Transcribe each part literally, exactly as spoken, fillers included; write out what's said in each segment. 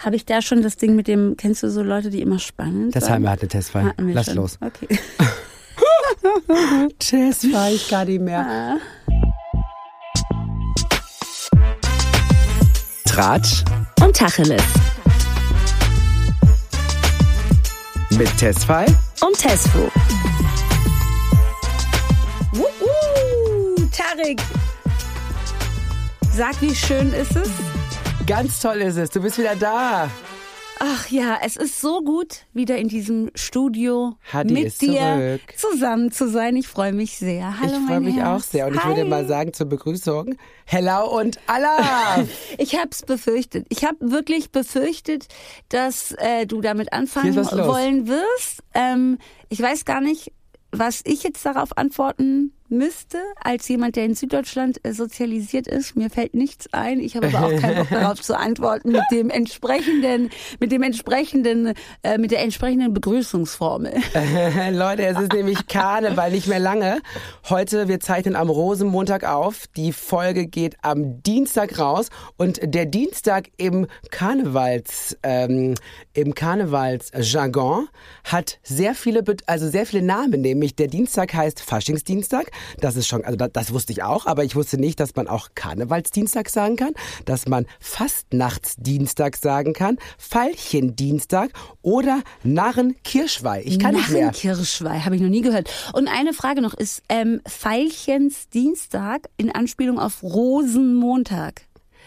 Habe ich da schon das Ding mit dem, kennst du so Leute, die immer spannend Das sind? haben wir halt eine Testfall. Lass schon. los. Okay. Testfall, ich gar nicht mehr. Ja. Tratsch Und Tacheles. mit Testfall Und Tesfu. Wuhu, Tarek. Sag, wie schön ist es? Ganz toll ist es, du bist wieder da. Ach ja, es ist so gut, wieder in diesem Studio Hadi mit ist dir zurück. zusammen zu sein. Ich freue mich sehr. Hallo, Ich freue mein mich Herz. auch sehr und ich Hi. würde mal sagen zur Begrüßung, hello und Allah. Ich hab's befürchtet. Ich habe wirklich befürchtet, dass äh, du damit anfangen Hier ist was los. wollen wirst. Ähm, ich weiß gar nicht, was ich jetzt darauf antworten müsste, als jemand, der in Süddeutschland äh, sozialisiert ist. Mir fällt nichts ein. Ich habe aber auch keinen Bock darauf zu antworten mit dem entsprechenden, mit dem entsprechenden, äh, mit der entsprechenden Begrüßungsformel. Leute, es ist nämlich Karneval, nicht mehr lange. Heute, wir zeichnen am Rosenmontag auf. Die Folge geht am Dienstag raus und der Dienstag im Karnevals, ähm, im Karnevalsjargon hat sehr viele, also sehr viele Namen, nämlich der Dienstag heißt Faschingsdienstag. Das ist schon, also das, das wusste ich auch, aber ich wusste nicht, dass man auch Karnevalsdienstag sagen kann, dass man Fastnachtsdienstag sagen kann, Veilchendienstag oder Narrenkirschweih. Ich kann nicht mehr. Narrenkirschweih, habe ich noch nie gehört. Und eine Frage noch, ist ähm, Veilchensdienstag in Anspielung auf Rosenmontag?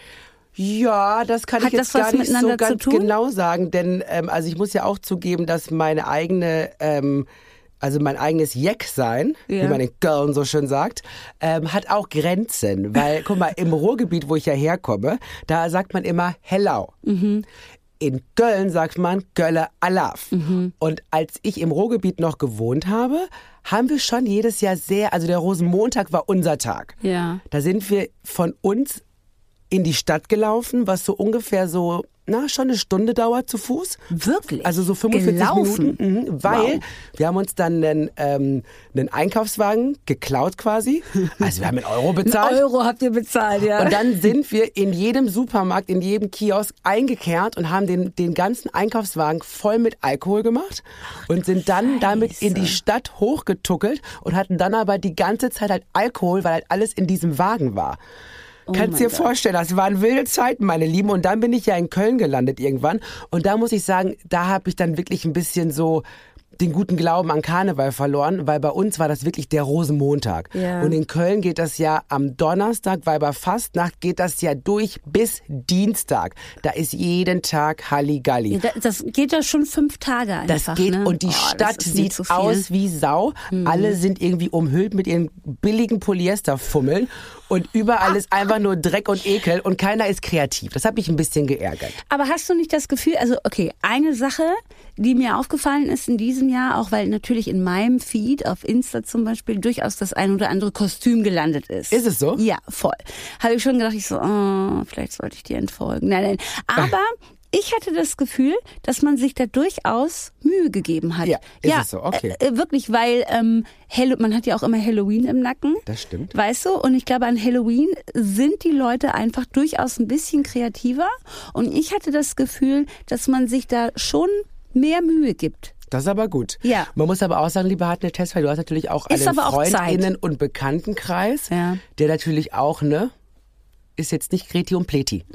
Ja, das kann Hat ich das jetzt was gar nicht so miteinander ganz zu tun? genau sagen, denn ähm, also ich muss ja auch zugeben, dass meine eigene ähm, also mein eigenes Jeck-Sein, Ja. wie man in Köln so schön sagt, ähm, hat auch Grenzen. Weil, guck mal, im Ruhrgebiet, wo ich ja herkomme, da sagt man immer Hellau. Mhm. In Köln sagt man Kölle Alaf. Mhm. Und als ich im Ruhrgebiet noch gewohnt habe, haben wir schon jedes Jahr sehr, also der Rosenmontag war unser Tag. Ja. Da sind wir von uns in die Stadt gelaufen, was so ungefähr so, na, schon eine Stunde dauert zu Fuß. Wirklich? Also so fünfundvierzig Gelaufen? Minuten, mhm, weil Wow. wir haben uns dann einen, ähm, einen Einkaufswagen geklaut quasi. Also wir haben einen Euro bezahlt. Ein Euro habt ihr bezahlt, ja. Und dann sind wir in jedem Supermarkt, in jedem Kiosk eingekehrt und haben den, den ganzen Einkaufswagen voll mit Alkohol gemacht und sind dann damit in die Stadt hochgetuckelt und hatten dann aber die ganze Zeit halt Alkohol, weil halt alles in diesem Wagen war. Oh Kannst dir vorstellen, das waren wilde Zeiten, meine Lieben. Und dann bin ich ja in Köln gelandet irgendwann. Und da muss ich sagen, da habe ich dann wirklich ein bisschen so den guten Glauben an Karneval verloren, weil bei uns war das wirklich der Rosenmontag. Ja. Und in Köln geht das ja am Donnerstag, weil bei Fastnacht geht das ja durch bis Dienstag. Da ist jeden Tag Halligalli. Ja, das geht ja schon fünf Tage einfach. Das geht ne? und die Oh, Stadt das ist nicht sieht so viel. aus wie Sau. Mhm. Alle sind irgendwie umhüllt mit ihren billigen Polyesterfummeln und überall ist einfach nur Dreck und Ekel und keiner ist kreativ. Das hat mich ein bisschen geärgert. Aber hast du nicht das Gefühl, also okay, eine Sache, die mir aufgefallen ist in diesem Jahr, auch weil natürlich in meinem Feed auf Insta zum Beispiel durchaus das ein oder andere Kostüm gelandet ist. Ist es so? Ja, voll. Habe ich schon gedacht, ich so, oh, vielleicht sollte ich dir entfolgen. Nein, nein. Aber ich hatte das Gefühl, dass man sich da durchaus Mühe gegeben hat. Ja, ist ja es so, okay. Äh, wirklich, weil ähm, Hallo- man hat ja auch immer Halloween im Nacken. Das stimmt. Weißt du? Und ich glaube, an Halloween sind die Leute einfach durchaus ein bisschen kreativer. Und ich hatte das Gefühl, dass man sich da schon mehr Mühe gibt. Das ist aber gut. Ja. Man muss aber auch sagen, liebe Hartnett Test, weil du hast natürlich auch Ist einen aber auch Freundinnen- Zeit. und Bekanntenkreis, Ja. der natürlich auch, ne, ist jetzt nicht Kreti und Pleti.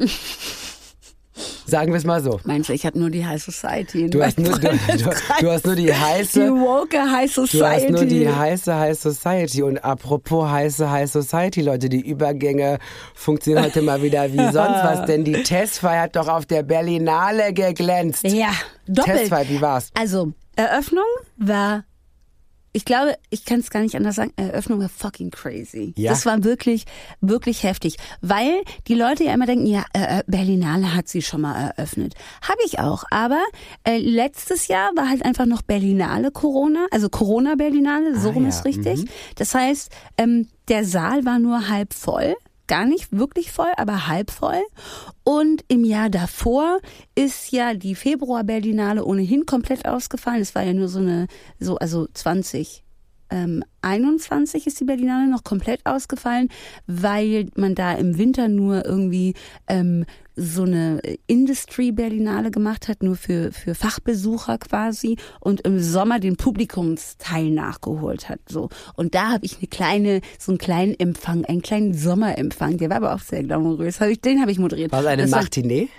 Sagen wir es mal so. Meinst du, ich habe nur die High Society in Du hast, nur, du, du, du hast nur die heiße... Die woke High Society. Du hast nur die heiße High Society. Und apropos heiße High Society, Leute, die Übergänge funktionieren heute mal wieder wie sonst was. Denn die Testfeier hat doch auf der Berlinale geglänzt. Ja, doppelt. Testfeier, wie war's? Also, Eröffnung war, ich glaube, ich kann es gar nicht anders sagen, Eröffnung war fucking crazy. Ja. Das war wirklich, wirklich heftig. Weil die Leute ja immer denken, ja, äh, Berlinale hat sie schon mal eröffnet. Habe ich auch. Aber äh, letztes Jahr war halt einfach noch Berlinale Corona, also Corona-Berlinale, so Ah, rum ja, ist richtig. mhm. Das heißt, ähm, der Saal war nur halb voll. Gar nicht wirklich voll, aber halb voll. Und im Jahr davor ist ja die Februar-Berlinale ohnehin komplett ausgefallen. Es war ja nur so eine, so also zwanzig einundzwanzig ist die Berlinale noch komplett ausgefallen, weil man da im Winter nur irgendwie ähm, so eine Industry-Berlinale gemacht hat, nur für, für Fachbesucher quasi und im Sommer den Publikumsteil nachgeholt hat. So. Und da habe ich eine kleine, so einen kleinen Empfang, einen kleinen Sommerempfang, der war aber auch sehr glamourös. Hab ich, den habe ich moderiert. War es eine Das war- Martinet?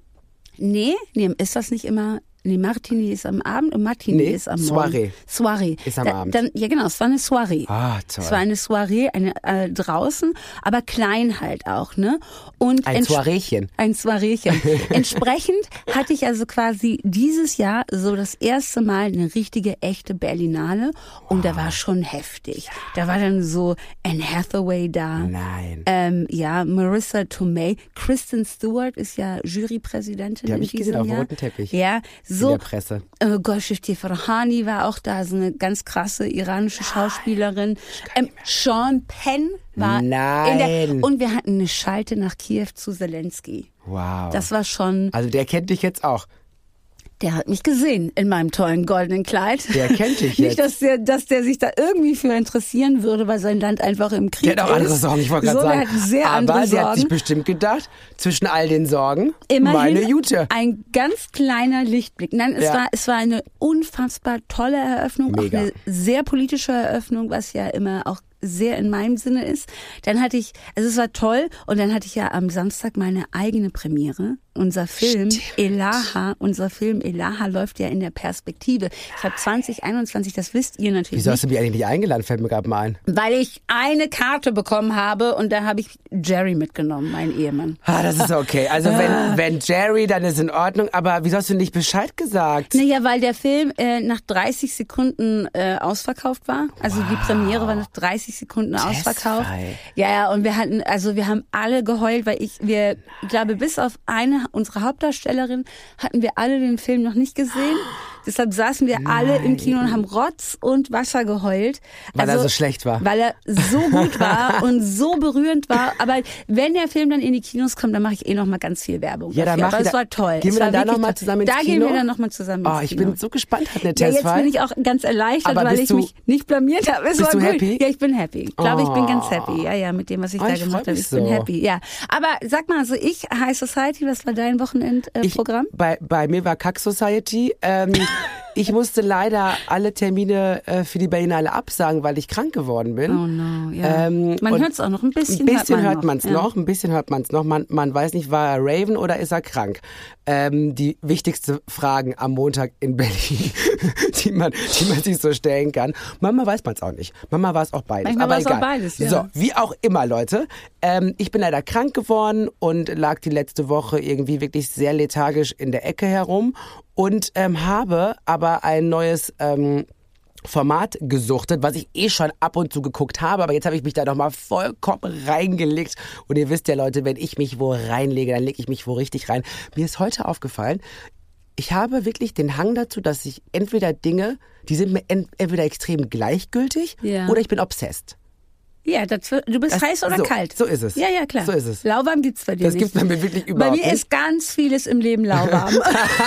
Nee, nee, ist das nicht immer... Nee, Martini ist am Abend und Martini Nee, ist am Morgen. Soiree. Soiree. Ist am da, Abend. Dann, ja genau, es war eine Soiree. Ah, toll. Es war eine Soiree, eine äh, draußen, aber klein halt auch, ne? Und Ein ents- Soireechen. Ein Soireechen. Entsprechend hatte ich also quasi dieses Jahr so das erste Mal eine richtige, echte Berlinale und da war schon heftig. Da war dann so Anne Hathaway da. Nein. Ähm, ja, Marissa Tomei. Kristen Stewart ist ja Jurypräsidentin Die hab in ich gesehen diesem auf dem Jahr. roten Teppich. Ja, In so der Presse. äh, Golshifteh Farahani war auch da, so eine ganz krasse iranische Schauspielerin. Ähm, Sean Penn war Nein. in der, und wir hatten eine Schalte nach Kiew zu Zelensky. Wow. Das war schon, Also der kennt dich jetzt auch. der hat mich gesehen in meinem tollen goldenen Kleid. Der kennt dich Nicht, jetzt. dass der, dass der sich da irgendwie für interessieren würde, weil sein Land einfach im Krieg Der hat auch ist. andere Sorgen, ich wollte gerade so, sagen. Der hat sehr Aber andere der hat sich Sorgen. bestimmt gedacht, zwischen all den Sorgen, Immerhin meine Jute. ein ganz kleiner Lichtblick. Nein, es Ja. war es war eine unfassbar tolle Eröffnung, Mega. auch eine sehr politische Eröffnung, was ja immer auch sehr in meinem Sinne ist. Dann hatte ich, also es war toll und dann hatte ich ja am Samstag meine eigene Premiere. Unser Film Elaha, unser Film Elaha läuft ja in der Perspektive. Ich habe zwanzig einundzwanzig, das wisst ihr natürlich Wieso hast nicht, du mich eigentlich nicht eingeladen? Fällt mir gerade mal ein. weil ich eine Karte bekommen habe und da habe ich Jerry mitgenommen, mein Ehemann. Ah, das ist okay. Also wenn, wenn Jerry, dann ist in Ordnung. Aber wieso hast du nicht Bescheid gesagt? Naja, weil der Film äh, nach dreißig Sekunden äh, ausverkauft war. Also die Premiere war nach dreißig Sekunden ausverkauft. Testfall. Ja, ja, und wir hatten, also wir haben alle geheult, weil ich, wir, ich glaube, bis auf eine, unsere Hauptdarstellerin, hatten wir alle den Film noch nicht gesehen. Deshalb saßen wir alle im Kino und haben Rotz und Wasser geheult. Weil also, er so schlecht war. Weil er so gut war und so berührend war. Aber wenn der Film dann in die Kinos kommt, dann mache ich eh noch mal ganz viel Werbung. Ja, dann dafür. mach Aber ich es da- war toll. Gehen Es wir war dann da wirklich noch mal toll. zusammen ins Da Kino? gehen wir dann noch mal zusammen ins Oh, ich Kino. bin so gespannt, hat eine Ja, jetzt Testfall. bin ich auch ganz erleichtert, Aber weil bist ich du- mich nicht blamiert habe. Es Bist war du gut. happy? Ja, ich bin happy. Ich glaube, ich bin Oh. ganz happy. Ja, ja, mit dem, was ich Oh, da ich gemacht freu habe. mich Ich bin so. happy. Ja, aber sag mal, also ich, High Society, was war dein Ich- Wochenendprogramm? Bei, bei mir war Kack Society. Ähm, ich musste leider alle Termine äh, für die Berlinale absagen, weil ich krank geworden bin. Oh no, ja. Ähm, man und hört es auch noch ein bisschen. Ein bisschen hört noch. man es Ja. noch, ein bisschen hört man es noch. Man, man weiß nicht, war er Raven oder ist er krank? Ähm, die wichtigste Fragen am Montag in Berlin, die man, die man sich so stellen kann. Manchmal weiß man es auch nicht. Manchmal war es auch beides. Manchmal aber war es auch egal. beides, ja. So, wie auch immer, Leute. Ähm, ich bin leider krank geworden und lag die letzte Woche irgendwie wirklich sehr lethargisch in der Ecke herum und ähm, habe aber ein neues ähm, Format gesuchtet, was ich eh schon ab und zu geguckt habe, aber jetzt habe ich mich da nochmal vollkommen reingelegt. Und ihr wisst ja, Leute, wenn ich mich wo reinlege, dann lege ich mich wo richtig rein. Mir ist heute aufgefallen, ich habe wirklich den Hang dazu, dass ich entweder Dinge, die sind mir ent- entweder extrem gleichgültig Ja. oder ich bin obsessed. Ja, das, wird- du bist Das- heiß oder so, kalt? so ist es. Ja, ja, klar. So ist es. Lauwarm gibt's bei dir Das nicht. gibt's bei mir wirklich Bei überhaupt mir nicht. ist ganz vieles im Leben lauwarm.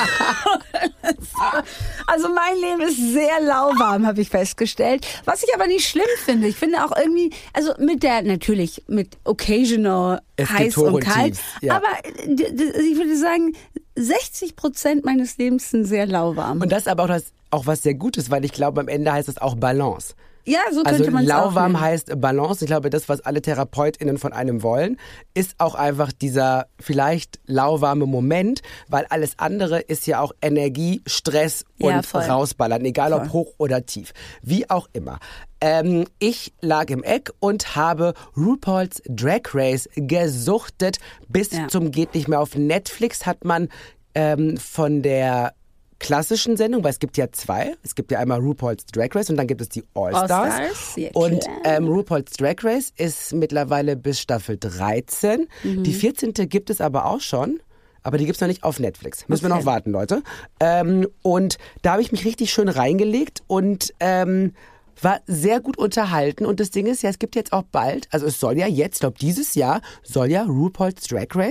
Also mein Leben ist sehr lauwarm, habe ich festgestellt. Was ich aber nicht schlimm finde. Ich finde auch irgendwie, also mit der, natürlich mit occasional Es gibt heiß Hoch und und kalt. Tiefs, ja. Aber d- d- ich würde sagen, sechzig Prozent meines Lebens sind sehr lauwarm. Und das ist aber auch, das, auch was sehr Gutes, weil ich glaube, am Ende heißt es auch Balance. ja, so Also könnte man es auch lauwarm nennen. heißt Balance. Ich glaube, das, was alle TherapeutInnen von einem wollen, ist auch einfach dieser vielleicht lauwarme Moment, weil alles andere ist ja auch Energie, Stress und Ja, voll. rausballern, egal ob Voll. hoch oder tief. Wie auch immer. Ähm, ich lag im Eck und habe RuPaul's Drag Race gesuchtet bis Ja. zum geht nicht mehr. Auf Netflix hat man ähm, von der klassischen Sendung, weil es gibt ja zwei. Es gibt ja einmal RuPaul's Drag Race und dann gibt es die All-Stars. All-Stars, ja, und klar. ähm, RuPaul's Drag Race ist mittlerweile bis Staffel dreizehn. Mhm. Die vierzehnte gibt es aber auch schon. Aber die gibt's noch nicht auf Netflix. Müssen wir Okay. noch warten, Leute. Ähm, und da habe ich mich richtig schön reingelegt und ähm, war sehr gut unterhalten. Und das Ding ist ja, es gibt jetzt auch bald, also es soll ja jetzt, ich glaube dieses Jahr, soll ja RuPaul's Drag Race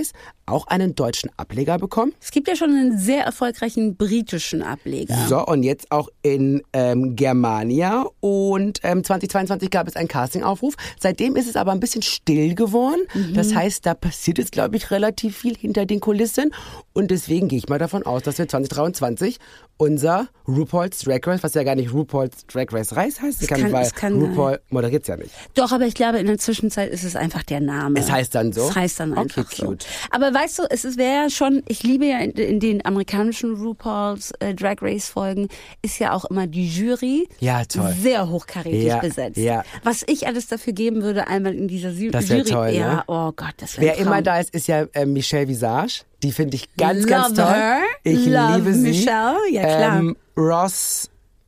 auch einen deutschen Ableger bekommen. Es gibt ja schon einen sehr erfolgreichen britischen Ableger. So, und jetzt auch in ähm, Germania. Und ähm, zweitausendzweiundzwanzig gab es einen Castingaufruf. Seitdem ist es aber ein bisschen still geworden. Mhm. Das heißt, da passiert jetzt, glaube ich, relativ viel hinter den Kulissen. Und deswegen gehe ich mal davon aus, dass wir zwanzig dreiundzwanzig unser RuPaul's Drag Race, was ja gar nicht RuPaul's Drag Race Race heißt, kann, kann, weil kann, RuPaul moderiert es ja nicht. Doch, aber ich glaube, in der Zwischenzeit ist es einfach der Name. Es heißt dann so? Es heißt dann einfach okay, cute. so. Aber weißt du, es wäre ja schon, ich liebe ja in, in den amerikanischen RuPaul's äh, Drag Race Folgen, ist ja auch immer die Jury ja, toll. sehr hochkarätig ja, besetzt. Ja. Was ich alles dafür geben würde, einmal in dieser Jury. Das wäre toll, ja, ne? Oh Gott, das wäre Wer immer da ist, ist ja äh, Michelle Visage. Die finde ich ganz, Love ganz toll. Her. Ich Love liebe sie. Michelle, ja klar. Ähm, Ross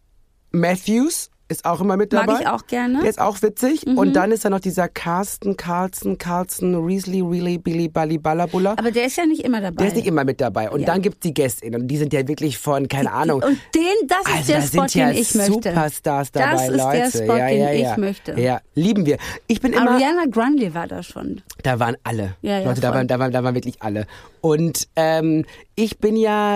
Matthews ist auch immer mit dabei. Mag ich auch gerne. Der ist auch witzig. Mhm. Und dann ist da noch dieser Carsten, Carlson, Carlson, Riesli, Really, Billy, Balli, Ballabulla. Aber der ist ja nicht immer dabei. Der ist nicht immer mit dabei. Und ja. dann gibt es die GästInnen. Und die sind ja wirklich von, keine die, Ahnung. Und den, das ist also der da Spot, sind ja den ich möchte. Superstars dabei, das ist Leute. der Spot, ja, ja, den ja. ich möchte. Ja, lieben wir. Ich bin immer... Ariana Grande war da schon. Da waren alle. Ja, ja, Leute, da waren, da, waren, da waren wirklich alle. Und ähm, ich bin ja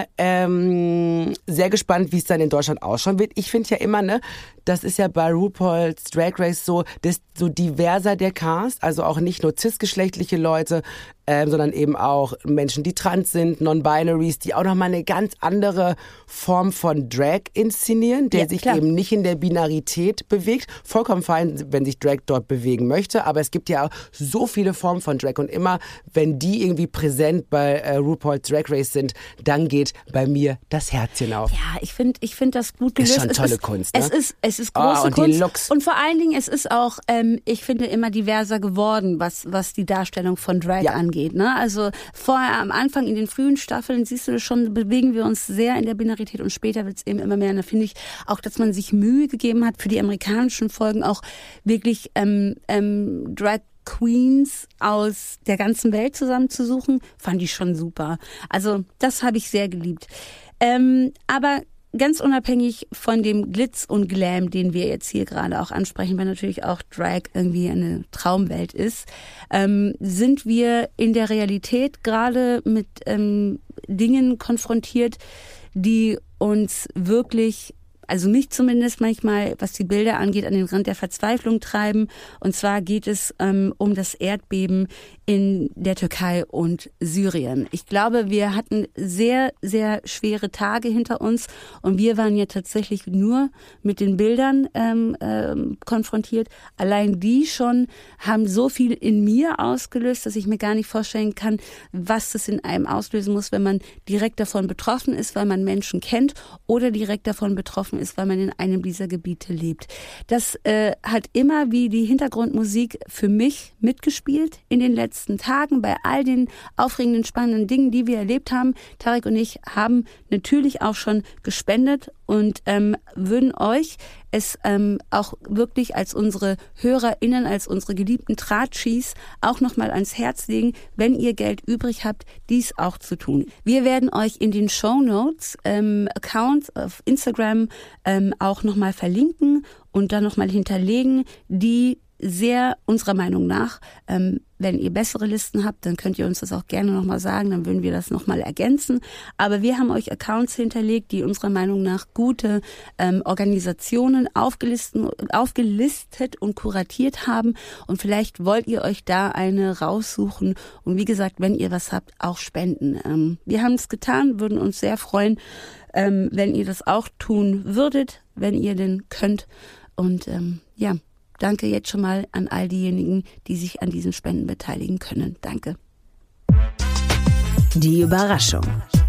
ähm, sehr gespannt, wie es dann in Deutschland ausschauen wird. Ich finde ja immer, ne, das ist ja bei RuPaul's Drag Race so, desto diverser der Cast, also auch nicht nur cisgeschlechtliche Leute, ähm, sondern eben auch Menschen, die trans sind, Non-Binaries, die auch nochmal eine ganz andere Form von Drag inszenieren, der ja, sich klar. eben nicht in der Binarität bewegt. Vollkommen fein, wenn sich Drag dort bewegen möchte, aber es gibt ja auch so viele Formen von Drag und immer, wenn die irgendwie präsent bei äh, RuPaul's Drag Race sind, dann geht bei mir das Herzchen auf. Ja, ich finde ich find das gut gelöst. Ist schon tolle es ist, Kunst, ne? Es ist, es ist große oh, und Kunst. Die Looks. Und vor allen Dingen, es ist auch, ähm, ich finde, immer diverser geworden, was, was die Darstellung von Drag ja. angeht. Ne? Also vorher am Anfang in den frühen Staffeln, siehst du schon, bewegen wir uns sehr in der Binarität und später wird es eben immer mehr. Und da finde ich auch, dass man sich Mühe gegeben hat, für die amerikanischen Folgen auch wirklich ähm, ähm, Drag Queens aus der ganzen Welt zusammenzusuchen, fand ich schon super. Also das habe ich sehr geliebt. Ähm, aber ganz unabhängig von dem Glitz und Glam, den wir jetzt hier gerade auch ansprechen, weil natürlich auch Drag irgendwie eine Traumwelt ist, ähm, sind wir in der Realität gerade mit ähm, Dingen konfrontiert, die uns wirklich, also mich zumindest manchmal, was die Bilder angeht, an den Rand der Verzweiflung treiben. Und zwar geht es ähm, um das Erdbeben in der Türkei und Syrien. Ich glaube, wir hatten sehr, sehr schwere Tage hinter uns und wir waren ja tatsächlich nur mit den Bildern ähm, ähm, konfrontiert. Allein die schon haben so viel in mir ausgelöst, dass ich mir gar nicht vorstellen kann, was das in einem auslösen muss, wenn man direkt davon betroffen ist, weil man Menschen kennt oder direkt davon betroffen ist, weil man in einem dieser Gebiete lebt. Das äh, hat immer wie die Hintergrundmusik für mich mitgespielt in den letzten Tagen bei all den aufregenden, spannenden Dingen, die wir erlebt haben. Tarek und ich haben natürlich auch schon gespendet und ähm, würden euch es ähm, auch wirklich als unsere HörerInnen, als unsere geliebten Tratschis auch nochmal ans Herz legen, wenn ihr Geld übrig habt, dies auch zu tun. Wir werden euch in den Shownotes ähm, Accounts auf Instagram ähm, auch nochmal verlinken und dann nochmal hinterlegen, die sehr unserer Meinung nach, ähm, wenn ihr bessere Listen habt, dann könnt ihr uns das auch gerne nochmal sagen, dann würden wir das nochmal ergänzen. Aber wir haben euch Accounts hinterlegt, die unserer Meinung nach gute ähm, Organisationen aufgelistet, aufgelistet und kuratiert haben. Und vielleicht wollt ihr euch da eine raussuchen. Und wie gesagt, wenn ihr was habt, auch spenden. Ähm, wir haben es getan, würden uns sehr freuen, ähm, wenn ihr das auch tun würdet, wenn ihr denn könnt. Und ähm, ja, danke jetzt schon mal an all diejenigen, die sich an diesen Spenden beteiligen können. Danke. Die Überraschung.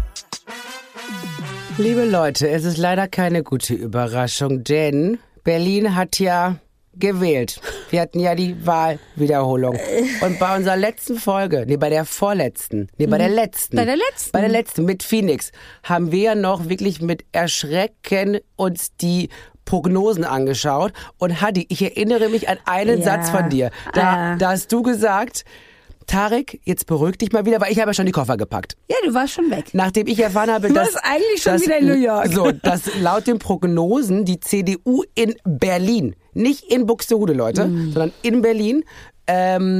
Liebe Leute, es ist leider keine gute Überraschung, denn Berlin hat ja gewählt. Wir hatten ja die Wahlwiederholung. Und bei unserer letzten Folge, nee, bei der vorletzten, nee, bei der letzten. Bei der letzten? Bei der letzten mit Phoenix haben wir ja noch wirklich mit Erschrecken uns die Prognosen angeschaut und Hadi, ich erinnere mich an einen ja. Satz von dir. Da, äh. da hast du gesagt, Tarek, jetzt beruhig dich mal wieder, weil ich habe ja schon die Koffer gepackt. Ja, du warst schon weg. Nachdem ich erfahren habe, du dass... warst eigentlich schon dass, wieder in New York. So, dass laut den Prognosen die C D U in Berlin, nicht in Buxtehude, Leute, mm. sondern in Berlin, ähm,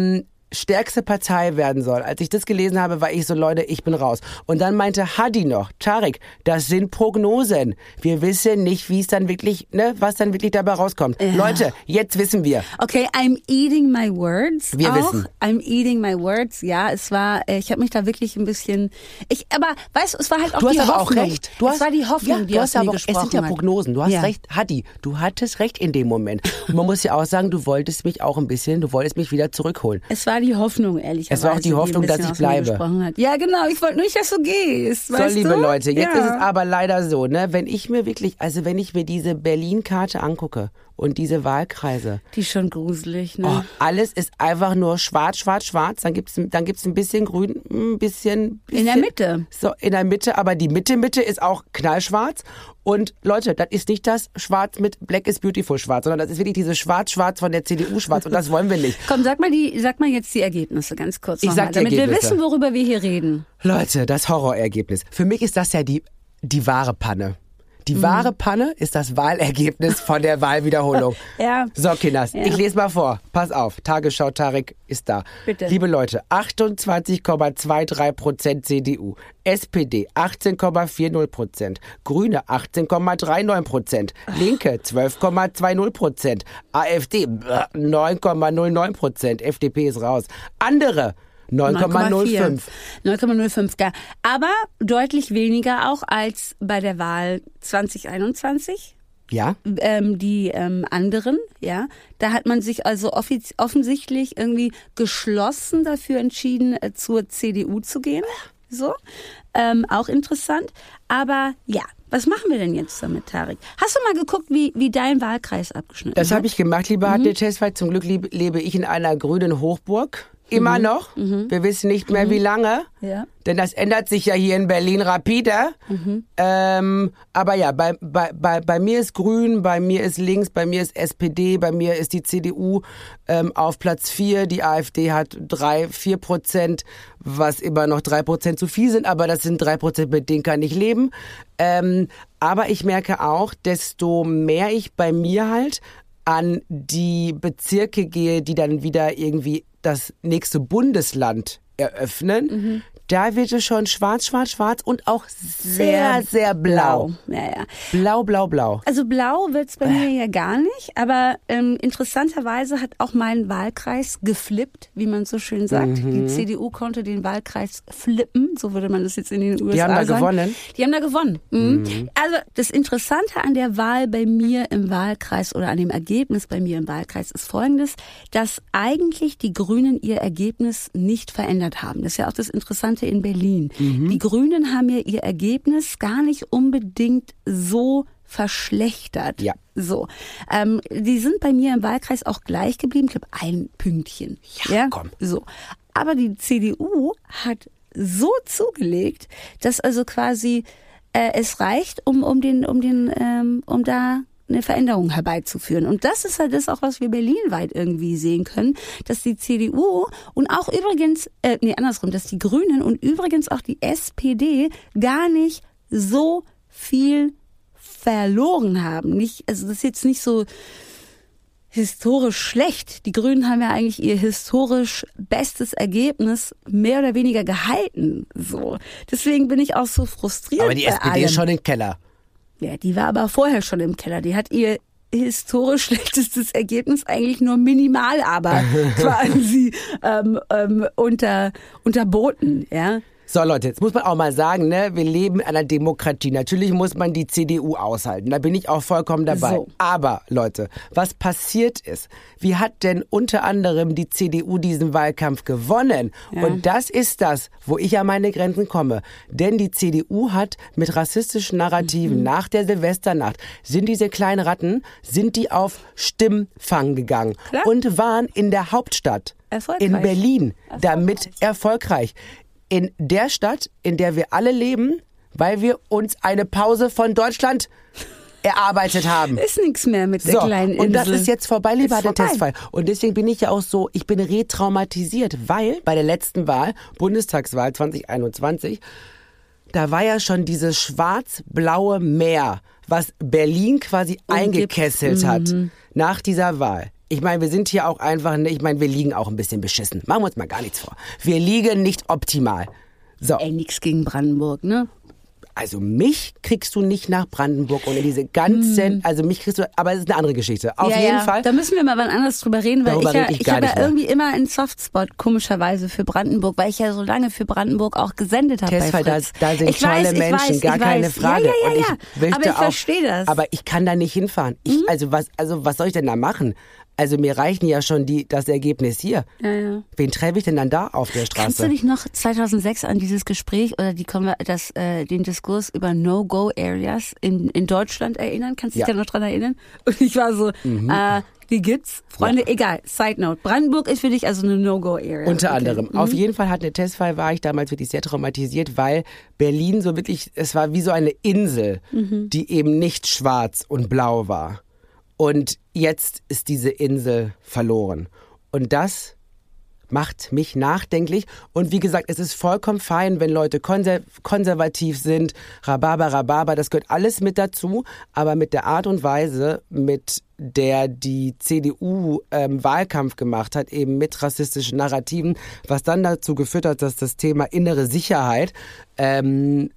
stärkste Partei werden soll. Als ich das gelesen habe, war ich so, Leute, ich bin raus. Und dann meinte Hadi noch, Tarek, das sind Prognosen. Wir wissen nicht, wie es dann wirklich, ne, was dann wirklich dabei rauskommt. Ja. Leute, jetzt wissen wir. Okay, I'm eating my words. Wir auch. wissen. I'm eating my words. Ja, es war, ich habe mich da wirklich ein bisschen, ich, aber weißt du, es war halt auch du die hast aber Hoffnung. Auch recht. Du es hast, war die Hoffnung, ja, die du aus hast mir aber, gesprochen es sind ja hat. Prognosen. Du hast ja. recht, Hadi, du hattest recht in dem Moment. Und man muss ja auch sagen, du wolltest mich auch ein bisschen, du wolltest mich wieder zurückholen. Es war die Hoffnung, ehrlicherweise. Es war auch die Hoffnung, die dass ich bleibe. Ja, genau. Ich wollte nur nicht, dass du gehst. So, weißt liebe du? Leute, jetzt ja. ist es aber leider so, ne, wenn ich mir wirklich, also wenn ich mir diese Berlin-Karte angucke und diese Wahlkreise. Die ist schon gruselig, ne? Oh, alles ist einfach nur schwarz, schwarz, schwarz. Dann gibt's, dann gibt's ein bisschen grün, ein bisschen, bisschen. In der Mitte. So, in der Mitte, aber die Mitte, Mitte ist auch knallschwarz. Und Leute, das ist nicht das Schwarz mit Black is Beautiful Schwarz, sondern das ist wirklich dieses Schwarz-Schwarz von der C D U Schwarz und das wollen wir nicht. Komm, sag mal die, sag mal jetzt die Ergebnisse ganz kurz. Ich noch sag mal, die damit Ergebnisse. wir wissen, worüber wir hier reden. Leute, das Horrorergebnis. Für mich ist das ja die, die wahre Panne. Die mhm. wahre Panne ist das Wahlergebnis von der Wahlwiederholung. Ja. So, Kinders, ja. ich lese mal vor. Pass auf, Tagesschau Tarek ist da. Bitte. Liebe Leute, achtundzwanzig Komma dreiundzwanzig Prozent C D U, S P D achtzehn Komma vierzig Prozent, Grüne achtzehn Komma neununddreißig Prozent, Linke zwölf Komma zwanzig Prozent, AfD neun Komma null neun Prozent, F D P ist raus. Andere neun Komma null fünf. neun Komma null fünf, aber deutlich weniger auch als bei der Wahl zwanzig einundzwanzig. Ja. Ähm, die ähm, anderen, ja, da hat man sich also offiz- offensichtlich irgendwie geschlossen dafür entschieden, äh, zur C D U zu gehen. So, ähm, auch interessant. Aber ja, was machen wir denn jetzt damit, Tarek? Hast du mal geguckt, wie, wie dein Wahlkreis abgeschnitten das hat? Das habe ich gemacht, lieber mhm. Hadle, weil zum Glück lebe, lebe ich in einer grünen Hochburg. Immer mhm. noch. Mhm. Wir wissen nicht mehr, mhm. wie lange. Ja. Denn das ändert sich ja hier in Berlin rapide. Mhm. Ähm, aber ja, bei, bei, bei, bei mir ist Grün, bei mir ist Links, bei mir ist S P D, bei mir ist die C D U ähm, auf Platz vier. Die AfD hat drei, vier Prozent, was immer noch drei Prozent zu viel sind. Aber das sind drei Prozent, mit denen kann ich leben. Ähm, aber ich merke auch, desto mehr ich bei mir halt an die Bezirke gehe, die dann wieder irgendwie das nächste Bundesland eröffnen, mhm. da wird es schon schwarz, schwarz, schwarz und auch sehr, sehr, sehr blau. blau. Ja, ja. Blau, blau, blau. Also blau wird's bei äh. mir ja gar nicht, aber ähm, interessanterweise hat auch mein Wahlkreis geflippt, wie man so schön sagt. Mhm. Die C D U konnte den Wahlkreis flippen, so würde man das jetzt in den U S A sagen. Die haben da sagen. gewonnen? Die haben da gewonnen. Mhm. Mhm. Also das Interessante an der Wahl bei mir im Wahlkreis oder an dem Ergebnis bei mir im Wahlkreis ist Folgendes, dass eigentlich die Grünen ihr Ergebnis nicht verändert haben. Das ist ja auch das Interessante in Berlin. Mhm. Die Grünen haben ja ihr Ergebnis gar nicht unbedingt so verschlechtert. Ja. So. Ähm, die sind bei mir im Wahlkreis auch gleich geblieben. Ich glaube, ein Pünktchen. Ja, ja, komm. So. Aber die C D U hat so zugelegt, dass also quasi äh, es reicht, um, um den, um den, ähm, um da eine Veränderung herbeizuführen. Und das ist halt das auch, was wir berlinweit irgendwie sehen können, dass die C D U und auch übrigens, äh, nee, andersrum, dass die Grünen und übrigens auch die S P D gar nicht so viel verloren haben. Nicht, also das ist jetzt nicht so historisch schlecht. Die Grünen haben ja eigentlich ihr historisch bestes Ergebnis mehr oder weniger gehalten. So. Deswegen bin ich auch so frustriert. Aber die S P D ist schon im Keller. Ja, die war aber vorher schon im Keller. Die hat ihr historisch schlechtestes Ergebnis eigentlich nur minimal, aber quasi ähm, ähm, unter, unterboten, ja. So Leute, jetzt muss man auch mal sagen, ne, wir leben in einer Demokratie. Natürlich muss man die C D U aushalten, da bin ich auch vollkommen dabei. So. Aber Leute, was passiert ist, wie hat denn unter anderem die C D U diesen Wahlkampf gewonnen? Ja. Und das ist das, wo ich an meine Grenzen komme. Denn die C D U hat mit rassistischen Narrativen mhm. nach der Silvesternacht, sind diese kleinen Ratten, sind die auf Stimmfang gegangen. Klar. Und waren in der Hauptstadt, in Berlin, erfolgreich. damit erfolgreich. In der Stadt, in der wir alle leben, weil wir uns eine Pause von Deutschland erarbeitet haben. Ist nichts mehr mit der so, kleinen Insel. Und das ist jetzt vorbei, lieber der Testfall. Und deswegen bin ich ja auch so, ich bin retraumatisiert, weil bei der letzten Wahl, Bundestagswahl zwanzig einundzwanzig, da war ja schon dieses schwarz-blaue Meer, was Berlin quasi Umgibt. eingekesselt hat. Mhm. Nach dieser Wahl Ich meine, wir sind hier auch einfach, ich meine, wir liegen auch ein bisschen beschissen. Machen wir uns mal gar nichts vor. Wir liegen nicht optimal. So. Ey, nix gegen Brandenburg, ne? Also mich kriegst du nicht nach Brandenburg und in diese ganzen, hm. also mich kriegst du, aber es ist eine andere Geschichte. Auf ja, jeden ja. Fall. Da müssen wir mal wann anders drüber reden, weil Darüber ich ja, ich, ich habe ja irgendwie immer einen Softspot, komischerweise, für Brandenburg, weil ich ja so lange für Brandenburg auch gesendet habe bei Fritz. Da, da sind ich tolle weiß, ich Menschen, weiß, gar ich keine weiß. Frage. Ja, ja, ja, und ja. ich Aber ich auch, verstehe das. Aber ich kann da nicht hinfahren. Ich, mhm. also was, also was soll ich denn da machen? Also mir reichen ja schon die, das Ergebnis hier. Ja, ja. Wen treffe ich denn dann da auf der Straße? Kannst du dich noch zweitausendsechs an dieses Gespräch oder die das, äh, den Diskurs über No-Go-Areas in, in Deutschland erinnern? Kannst du dich ja. da noch dran erinnern? Und ich war so, mhm. äh, die gibt's? Freunde, ja. egal. Side note. Brandenburg ist für dich also eine No-Go-Area. Unter okay. anderem. Mhm. Auf jeden Fall hat eine Testfall, war ich damals wirklich sehr traumatisiert, weil Berlin so wirklich, es war wie so eine Insel, mhm. die eben nicht schwarz und blau war. Und jetzt ist diese Insel verloren. Und das macht mich nachdenklich. Und wie gesagt, es ist vollkommen fein, wenn Leute konser- konservativ sind. Rhabarber, Rhabarber, das gehört alles mit dazu. Aber mit der Art und Weise, mit der die C D U ähm, Wahlkampf gemacht hat, eben mit rassistischen Narrativen, was dann dazu geführt hat, dass das Thema innere Sicherheit ähm,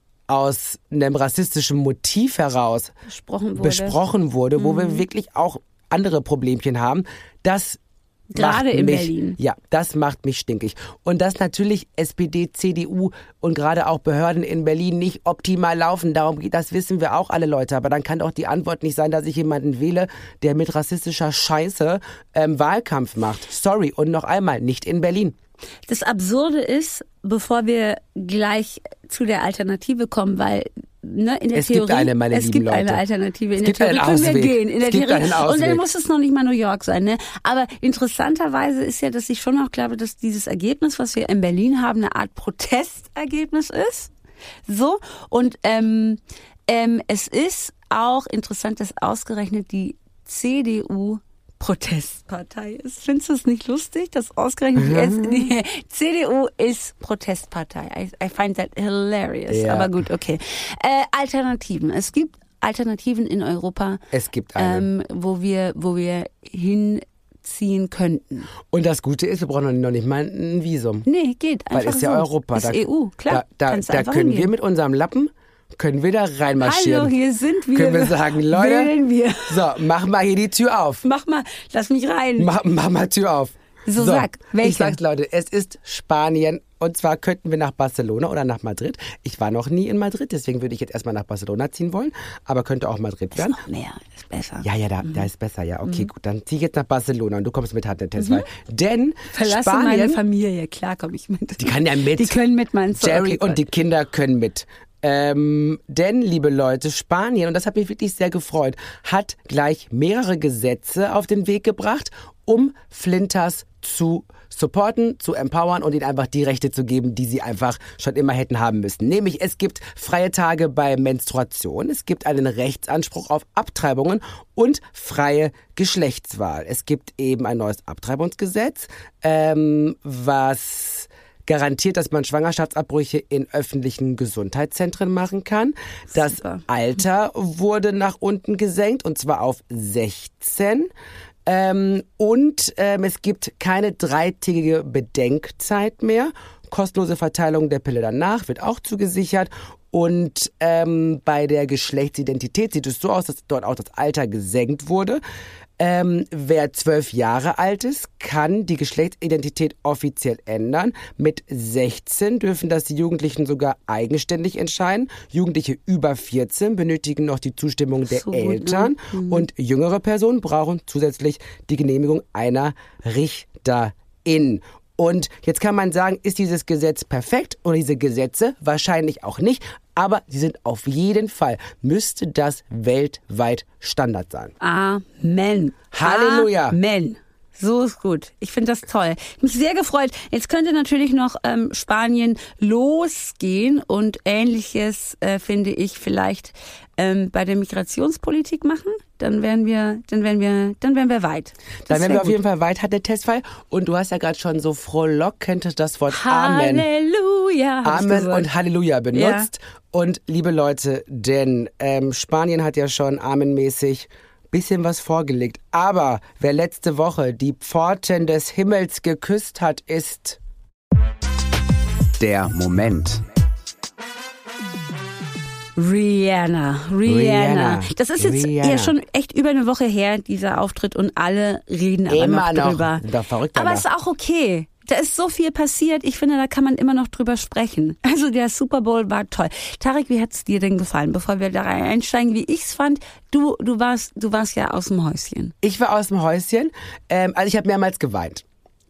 aus einem rassistischen Motiv heraus besprochen wurde, besprochen wurde wo mhm. wir wirklich auch andere Problemchen haben, das gerade in mich, Berlin. Ja, das macht mich stinkig. Und dass natürlich S P D, C D U und gerade auch Behörden in Berlin nicht optimal laufen, darum geht, das wissen wir auch alle Leute. Aber dann kann doch die Antwort nicht sein, dass ich jemanden wähle, der mit rassistischer Scheiße ähm, Wahlkampf macht. Sorry. Und noch einmal, nicht in Berlin. Das Absurde ist, bevor wir gleich zu der Alternative kommen, weil ne, in der es Theorie, gibt eine, meine es lieben gibt Leute. eine Alternative. In es der Theorie können wir Ausweg. gehen. In der es gibt Theorie. einen Ausweg. Und dann muss es noch nicht mal New York sein. Ne? Aber interessanterweise ist ja, dass ich schon auch glaube, dass dieses Ergebnis, was wir in Berlin haben, eine Art Protestergebnis ist. So. Und ähm, ähm, es ist auch interessant, dass ausgerechnet die C D U Protestpartei ist. Findest du es nicht lustig, dass ausgerechnet mhm. die, die C D U ist Protestpartei? I, I find that hilarious. Ja. Aber gut, okay. Äh, Alternativen. Es gibt Alternativen in Europa. Es gibt eine. Ähm, wo wir, wo wir hinziehen könnten. Und das Gute ist, wir brauchen noch nicht mal ein Visum. Nee, geht einfach Weil es ja so. Europa. Ist da, E U, klar. Da, da, da können hingehen. Wir mit unserem Lappen können wir da reinmarschieren. Hallo, hier sind wir. Können wir sagen, Leute, wählen wir. So, mach mal hier die Tür auf. Mach mal, lass mich rein. Mach, mach mal Tür auf. So, so sag, welche? Ich sag's, Leute, es ist Spanien und zwar könnten wir nach Barcelona oder nach Madrid. Ich war noch nie in Madrid, deswegen würde ich jetzt erstmal nach Barcelona ziehen wollen, aber könnte auch Madrid werden. Ist noch mehr, ist besser. Ja, ja, da, mhm. da ist besser, ja. Okay, mhm. gut, dann zieh ich jetzt nach Barcelona und du kommst mit, hat der Test, mhm. weil, denn Verlasse Spanien, meine Familie, klar komme ich mit. Die kann ja mit. Die können mit, meinst du? Jerry okay, und die Kinder können mit. Ähm, denn, liebe Leute, Spanien, und das hat mich wirklich sehr gefreut, hat gleich mehrere Gesetze auf den Weg gebracht, um Flinters zu supporten, zu empowern und ihnen einfach die Rechte zu geben, die sie einfach schon immer hätten haben müssen. Nämlich, es gibt freie Tage bei Menstruation, es gibt einen Rechtsanspruch auf Abtreibungen und freie Geschlechtswahl. Es gibt eben ein neues Abtreibungsgesetz, ähm, was garantiert, dass man Schwangerschaftsabbrüche in öffentlichen Gesundheitszentren machen kann. Das Super. Alter wurde nach unten gesenkt und zwar auf sechzehn. Ähm, und ähm, es gibt keine dreitägige Bedenkzeit mehr. Kostenlose Verteilung der Pille danach wird auch zugesichert. Und ähm, bei der Geschlechtsidentität sieht es so aus, dass dort auch das Alter gesenkt wurde. Ähm, wer zwölf Jahre alt ist, kann die Geschlechtsidentität offiziell ändern. Mit sechzehn dürfen das die Jugendlichen sogar eigenständig entscheiden. Jugendliche über vierzehn benötigen noch die Zustimmung der so Eltern. Gut, ne? mhm. Und jüngere Personen brauchen zusätzlich die Genehmigung einer Richterin. Und jetzt kann man sagen, ist dieses Gesetz perfekt oder diese Gesetze? Wahrscheinlich auch nicht. Aber sie sind auf jeden Fall, müsste das weltweit Standard sein. Amen. Halleluja. Amen. So ist gut. Ich finde das toll. Ich mich sehr gefreut. Jetzt könnte natürlich noch ähm, Spanien losgehen und Ähnliches, äh, finde ich, vielleicht ähm, bei der Migrationspolitik machen. Dann wären wir, dann wären wir, dann wären wir weit. Das dann wären wir auf gut. jeden Fall weit, hat der Testfall. Und du hast ja gerade schon so frohlockend das Wort Amen. Halleluja. Amen und Halleluja benutzt. Ja. Und liebe Leute, denn ähm, Spanien hat ja schon amenmäßig bisschen was vorgelegt. Aber wer letzte Woche die Pforten des Himmels geküsst hat, ist der Moment. Rihanna, Rihanna. Rihanna. Das ist jetzt Rihanna. ja schon echt über eine Woche her, dieser Auftritt, und alle reden aber Immer noch noch. drüber. Sind doch verrückt Aber danach. ist auch okay. Da ist so viel passiert. Ich finde, da kann man immer noch drüber sprechen. Also der Super Bowl war toll. Tarek, wie hat's dir denn gefallen? Bevor wir da rein einsteigen, wie ich's fand, du du warst du warst ja aus dem Häuschen. Ich war aus dem Häuschen. Ähm, also ich habe mehrmals geweint.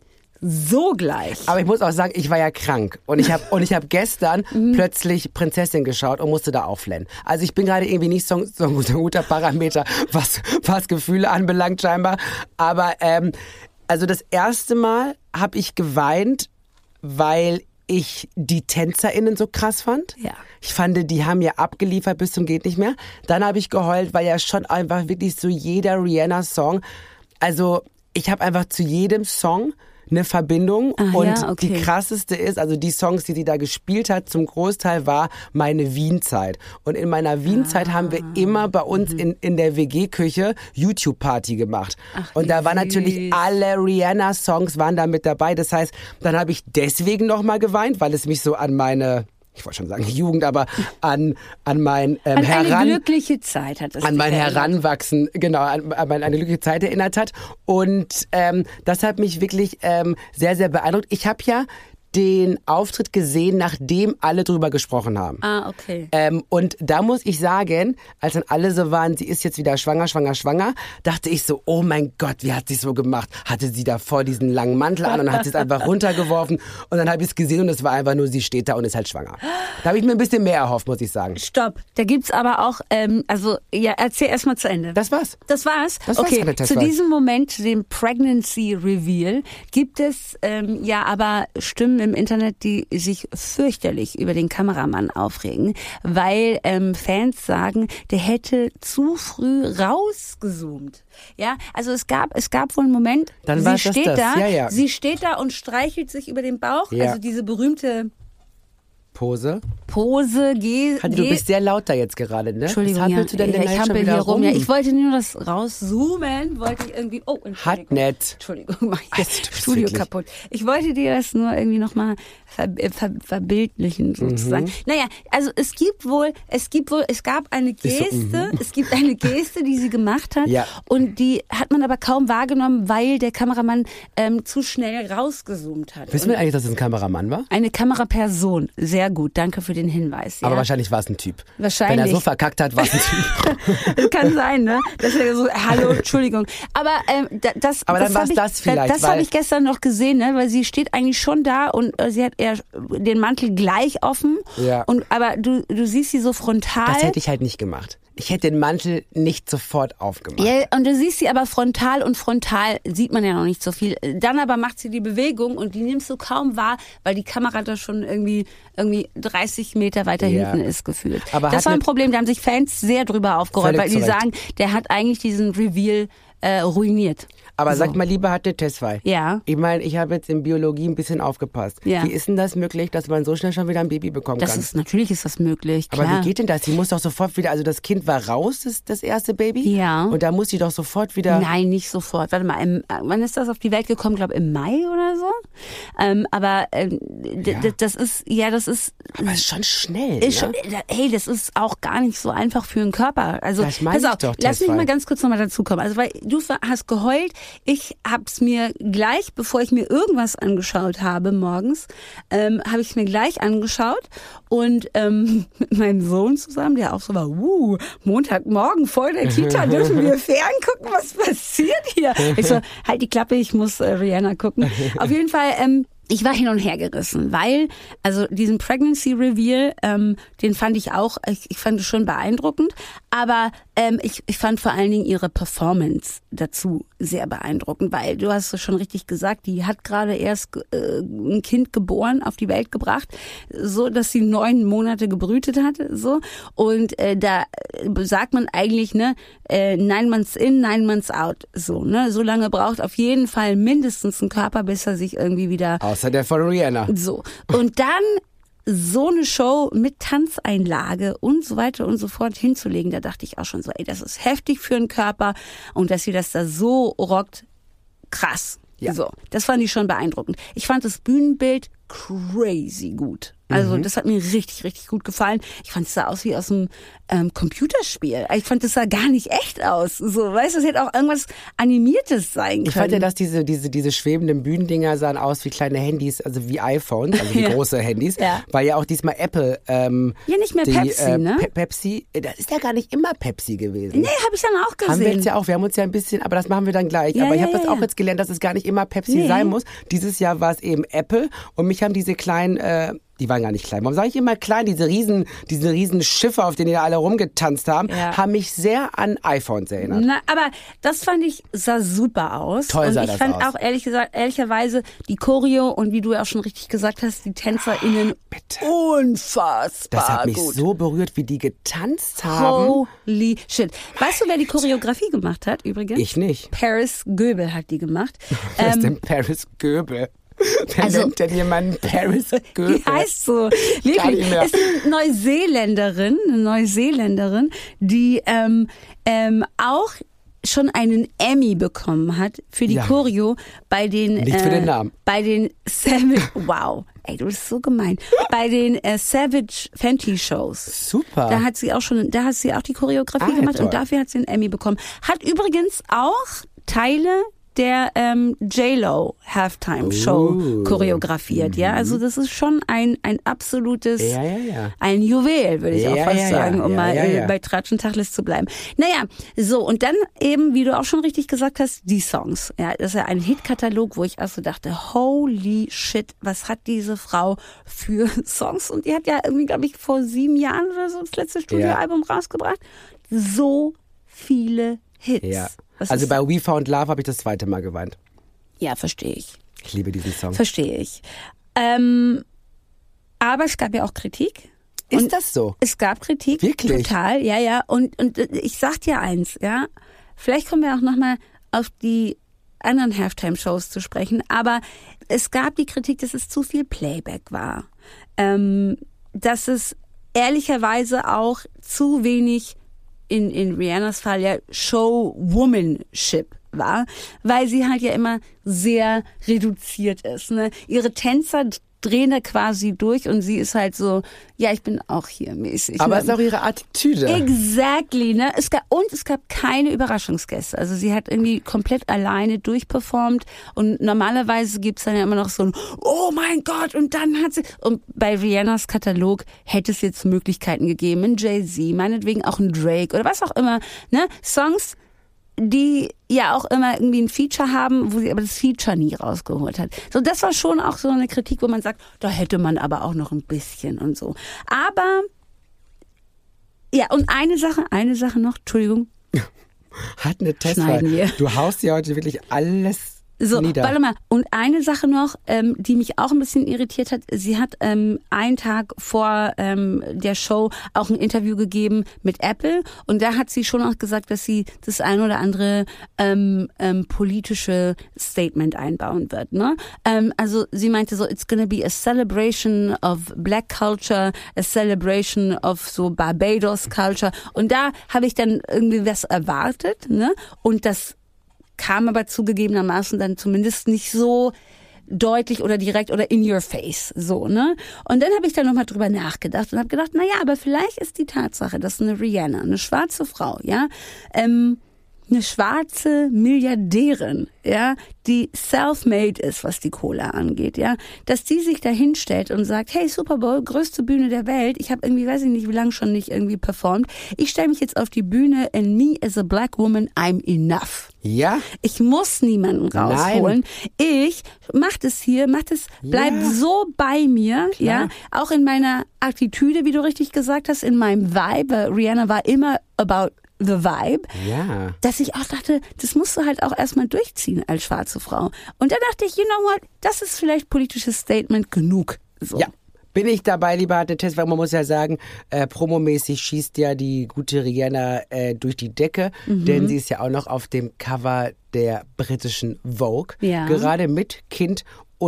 So gleich. Aber ich muss auch sagen, ich war ja krank. Und ich habe und ich hab gestern plötzlich Prinzessin geschaut und musste da aufflennen. Also ich bin gerade irgendwie nicht so, so, ein- so ein guter Parameter, was, was Gefühle anbelangt scheinbar. Aber ähm, also das erste Mal habe ich geweint, weil ich die TänzerInnen so krass fand. Ja. Ich fand, die haben ja abgeliefert bis zum geht nicht mehr. Dann habe ich geheult, weil ja schon einfach wirklich so jeder Rihanna-Song, also ich habe einfach zu jedem Song eine Verbindung Ah, und ja, okay. die krasseste ist, also die Songs, die sie da gespielt hat, zum Großteil war meine Wien-Zeit. Und in meiner Wien-Zeit Ah. haben wir immer bei uns in, in der W G-Küche YouTube-Party gemacht. Ach, und wie da waren süß. natürlich alle Rihanna-Songs waren da mit dabei. Das heißt, dann habe ich deswegen nochmal geweint, weil es mich so an meine, ich wollte schon sagen Jugend, aber an, an mein ähm, An eine Heran... glückliche Zeit hat es an dich mein erinnert. Heranwachsen, genau, an, an meine glückliche Zeit erinnert hat. Und ähm, das hat mich wirklich ähm, sehr, sehr beeindruckt. Ich habe ja den Auftritt gesehen, nachdem alle drüber gesprochen haben. Ah, okay. Ähm, und da muss ich sagen, als dann alle so waren, sie ist jetzt wieder schwanger, schwanger, schwanger, dachte ich so, oh mein Gott, wie hat sie es so gemacht? Hatte sie davor diesen langen Mantel an und hat sie es einfach runtergeworfen und dann habe ich es gesehen und es war einfach nur, sie steht da und ist halt schwanger. Da habe ich mir ein bisschen mehr erhofft, muss ich sagen. Stopp. Da gibt's aber auch, ähm, also, ja, erzähl erst mal zu Ende. Das war's. Das war's? Das war's, okay, Annette, das zu war's. diesem Moment, dem Pregnancy Reveal, gibt es ähm, ja aber Stimmen im Internet, die sich fürchterlich über den Kameramann aufregen, weil ähm, Fans sagen, der hätte zu früh rausgezoomt. Ja, also es gab es gab wohl einen Moment, Dann sie war's das, steht das. da, Ja, ja. sie steht da und streichelt sich über den Bauch, Ja. also diese berühmte Pose. Pose, Ge Hanni, du Ge bist sehr laut da jetzt gerade, ne? Entschuldigung, Was ja, hampelst du denn ja, denn ich da schon hampel wieder hier rum. rum? Ja, ich wollte nur das rauszoomen, wollte ich irgendwie, oh, Entschuldigung. Hat nett. Entschuldigung, mach ich Also, das du bist Studio wirklich- kaputt. Ich wollte dir das nur irgendwie nochmal ver, äh, ver, verbildlichen sozusagen. Mhm. Naja, also es gibt wohl, es gibt wohl, es gab eine so, Geste, es gibt eine Geste, die sie gemacht hat Ja. und die hat man aber kaum wahrgenommen, weil der Kameramann ähm, zu schnell rausgezoomt hat. Wissen Und wir eigentlich, dass es ein Kameramann war? eine Kameraperson, sehr gut, danke für den Hinweis. Ja. Aber wahrscheinlich war es ein Typ. Wahrscheinlich. Wenn er so verkackt hat, war es ein Typ. Kann sein, ne? Das wäre so, hallo, Entschuldigung. Aber ähm, da- das, Aber dann das war's hab ich, das vielleicht, Das habe weil- ich gestern noch gesehen, ne? Weil sie steht eigentlich schon da und äh, sie hat eher den Mantel gleich offen. Ja. Und aber du du siehst sie so frontal. Das hätte ich halt nicht gemacht. Ich hätte den Mantel nicht sofort aufgemacht. Ja, und du siehst sie aber frontal und frontal sieht man ja noch nicht so viel. Dann aber macht sie die Bewegung und die nimmst du kaum wahr, weil die Kamera da schon irgendwie irgendwie dreißig Meter weiter Ja. hinten ist gefühlt. Aber das hat war ein eine- Problem, da haben sich Fans sehr drüber aufgeräumt, Völlig weil die zu Recht. sagen, der hat eigentlich diesen Reveal äh, ruiniert. Aber so. sag mal lieber, hat eine Testfall. Ja. Ich meine, ich habe jetzt in Biologie ein bisschen aufgepasst. Ja. Wie ist denn das möglich, dass man so schnell schon wieder ein Baby bekommen Das kann? ist, natürlich ist das möglich, klar. Aber wie geht denn das? Sie muss doch sofort wieder, also das Kind war raus, das, das erste Baby? Ja. Und da muss sie doch sofort wieder... Nein, nicht sofort. Warte mal, im, äh, wann ist das auf die Welt gekommen? Ich glaube im Mai oder so. Ähm, aber ähm, d- Ja. d- das ist, ja, das ist, Aber ist schon schnell, ist ne? schon, hey, das ist auch gar nicht so einfach für den Körper. Also Das meine pass ich auf, doch, lass mich Testfall. mal ganz kurz nochmal dazu kommen. Also weil du hast geheult, ich hab's mir gleich, bevor ich mir irgendwas angeschaut habe morgens, ähm, habe ich mir gleich angeschaut und ähm, mit meinem Sohn zusammen, der auch so war, uh, Montagmorgen vor der Kita dürfen wir ferngucken, was passiert hier? Ich so, halt die Klappe, ich muss äh, Rihanna gucken. Auf jeden Fall, ähm, ich war hin und her gerissen, weil, also diesen Pregnancy Reveal, ähm, den fand ich auch, ich, ich fand es schon beeindruckend, aber ähm, ich, ich fand vor allen Dingen ihre Performance dazu sehr beeindruckend, weil du hast es schon richtig gesagt, die hat gerade erst äh, ein Kind geboren, auf die Welt gebracht, so dass sie neun Monate gebrütet hatte, so, und äh, da sagt man eigentlich, ne, äh, nine months in, nine months out, so, ne, so lange braucht auf jeden Fall mindestens ein Körper, bis er sich irgendwie wieder Außer der von Rihanna. so. Und dann so eine Show mit Tanzeinlage und so weiter und so fort hinzulegen, da dachte ich auch schon so, ey, das ist heftig für den Körper und dass sie das da so rockt, krass. Ja. So, das fand ich schon beeindruckend. Ich fand das Bühnenbild crazy gut. Also mhm. das hat mir richtig, richtig gut gefallen. Ich fand es sah aus wie aus einem ähm, Computerspiel. Ich fand, es sah gar nicht echt aus. So, weißt du, es hätte auch irgendwas Animiertes sein können. Ich fand ja, dass diese, diese, diese schwebenden Bühnendinger sahen aus wie kleine Handys, also wie iPhones, also wie ja. große Handys. Ja. Weil ja auch diesmal Apple ähm, ja, nicht mehr die, Pepsi, äh, ne? Pe- Pepsi, das ist ja gar nicht immer Pepsi gewesen. Nee, habe ich dann auch gesehen. Haben wir jetzt ja auch, wir haben uns ja ein bisschen, aber das machen wir dann gleich. Ja, aber ich ja, habe das ja, auch ja. jetzt gelernt, dass es gar nicht immer Pepsi nee. sein muss. Dieses Jahr war es eben Apple und mich haben diese kleinen, äh, die waren gar nicht klein. Warum sage ich immer klein? Diese riesen, diese riesen Schiffe, auf denen die da alle rumgetanzt haben, ja. haben mich sehr an iPhones erinnert. Na, aber das fand ich, sah super aus. Toll sah und ich das fand aus. auch ehrlich gesagt, ehrlicherweise die Choreo und wie du ja auch schon richtig gesagt hast, die TänzerInnen Bitte. unfassbar Das hat mich gut. so berührt, wie die getanzt haben. Holy shit. Weißt du, wer die Choreografie gemacht hat übrigens? Ich nicht. Paris Goebel hat die gemacht. Wer ist Ähm, denn Paris Goebel? Wer Also- nennt denn jemanden Paris Goebel? Die heißt so. Wirklich. nicht mehr. Ist eine Neuseeländerin, eine Neuseeländerin, die ähm, ähm, auch schon einen Emmy bekommen hat für die Ja. Choreo bei den Nicht für den Namen. bei den Savage wow, ey, du bist so gemein. Bei den äh, Savage Fenty Shows. Super. Da hat sie auch schon, da hat sie auch die Choreografie Ah, gemacht toll. und dafür hat sie einen Emmy bekommen. Hat übrigens auch Teile der ähm, J-Lo Halftime Show Oh. choreografiert, ja, also das ist schon ein ein absolutes, Ja, ja, ja. ein Juwel, würde ich Ja, auch fast ja, ja. sagen, um Ja, mal ja, äh, ja. bei Tratsch und Tacheles zu bleiben. Naja, so und dann eben, wie du auch schon richtig gesagt hast, die Songs, ja, das ist ja ein Hitkatalog, wo ich also dachte, holy shit, was hat diese Frau für Songs und die hat ja irgendwie, glaube ich, vor sieben Jahren oder so das letzte Studioalbum rausgebracht, so viele Hits. Ja. Was Also ist- bei We Found Love habe ich das zweite Mal geweint. Ja, verstehe ich. Ich liebe diesen Song. Verstehe ich. Ähm, aber es gab ja auch Kritik. Ist Und das so? Es gab Kritik. Wirklich? Total, ja, ja. Und, und ich sag dir eins, ja. Vielleicht kommen wir auch nochmal auf die anderen Halftime-Shows zu sprechen. Aber es gab die Kritik, dass es zu viel Playback war. Ähm, dass es ehrlicherweise auch zu wenig in, in Rihannas Fall ja Showwomanship war, weil sie halt ja immer sehr reduziert ist. Ne? Ihre Tänzer drehen da quasi durch und sie ist halt so, ja, ich bin auch hier mäßig. Aber ne? es ist auch ihre Attitüde. Exactly, ne? Es gab, und es gab keine Überraschungsgäste. Also sie hat irgendwie komplett alleine durchperformt und normalerweise gibt's dann ja immer noch so ein, oh mein Gott, und dann hat sie, und bei Rihannas Katalog hätte es jetzt Möglichkeiten gegeben, ein Jay-Z, meinetwegen auch ein Drake oder was auch immer, ne? Songs, die ja auch immer irgendwie ein Feature haben, wo sie aber das Feature nie rausgeholt hat. So, das war schon auch so eine Kritik, wo man sagt, da hätte man aber auch noch ein bisschen und so. Aber, ja, und eine Sache, eine Sache noch, Entschuldigung. Hat eine Schneiden wir. Testwahl. Du haust ja heute wirklich alles So, nieder. warte mal. Und eine Sache noch, ähm, die mich auch ein bisschen irritiert hat. Sie hat ähm, einen Tag vor ähm, der Show auch ein Interview gegeben mit Apple. Und da hat sie schon auch gesagt, dass sie das ein oder andere ähm, ähm, politische Statement einbauen wird. Ne? Ähm, also sie meinte so, it's gonna be a celebration of Black Culture, a celebration of so Barbados Culture. Und da habe ich dann irgendwie was erwartet. Ne? Und das kam aber zugegebenermaßen dann zumindest nicht so deutlich oder direkt oder in your face, so, ne? Und dann habe ich da nochmal drüber nachgedacht und habe gedacht, na ja, aber vielleicht ist die Tatsache, dass eine Rihanna, eine schwarze Frau, ja, ähm, eine schwarze Milliardärin, ja, die self-made ist, was die Cola angeht, ja, dass die sich da hinstellt und sagt, hey, Super Bowl, größte Bühne der Welt, ich habe irgendwie, weiß ich nicht, wie lange schon nicht irgendwie performt, ich stelle mich jetzt auf die Bühne and me as a black woman, I'm enough. Ja? Ich muss niemanden rausholen. Nein. Ich mach das hier, mach das, bleib ja. so bei mir, Klar. ja, auch in meiner Attitüde, wie du richtig gesagt hast, in meinem Vibe, weil Rihanna war immer about the vibe, ja. dass ich auch dachte, das musst du halt auch erstmal durchziehen als schwarze Frau. Und dann dachte ich, you know what, das ist vielleicht politisches Statement genug. So. Ja. Bin ich dabei, lieber Harte Test, weil man muss ja sagen, äh, promomäßig schießt ja die gute Rihanna äh, durch die Decke, mhm. denn sie ist ja auch noch auf dem Cover der britischen Vogue, ja. gerade mit Kind und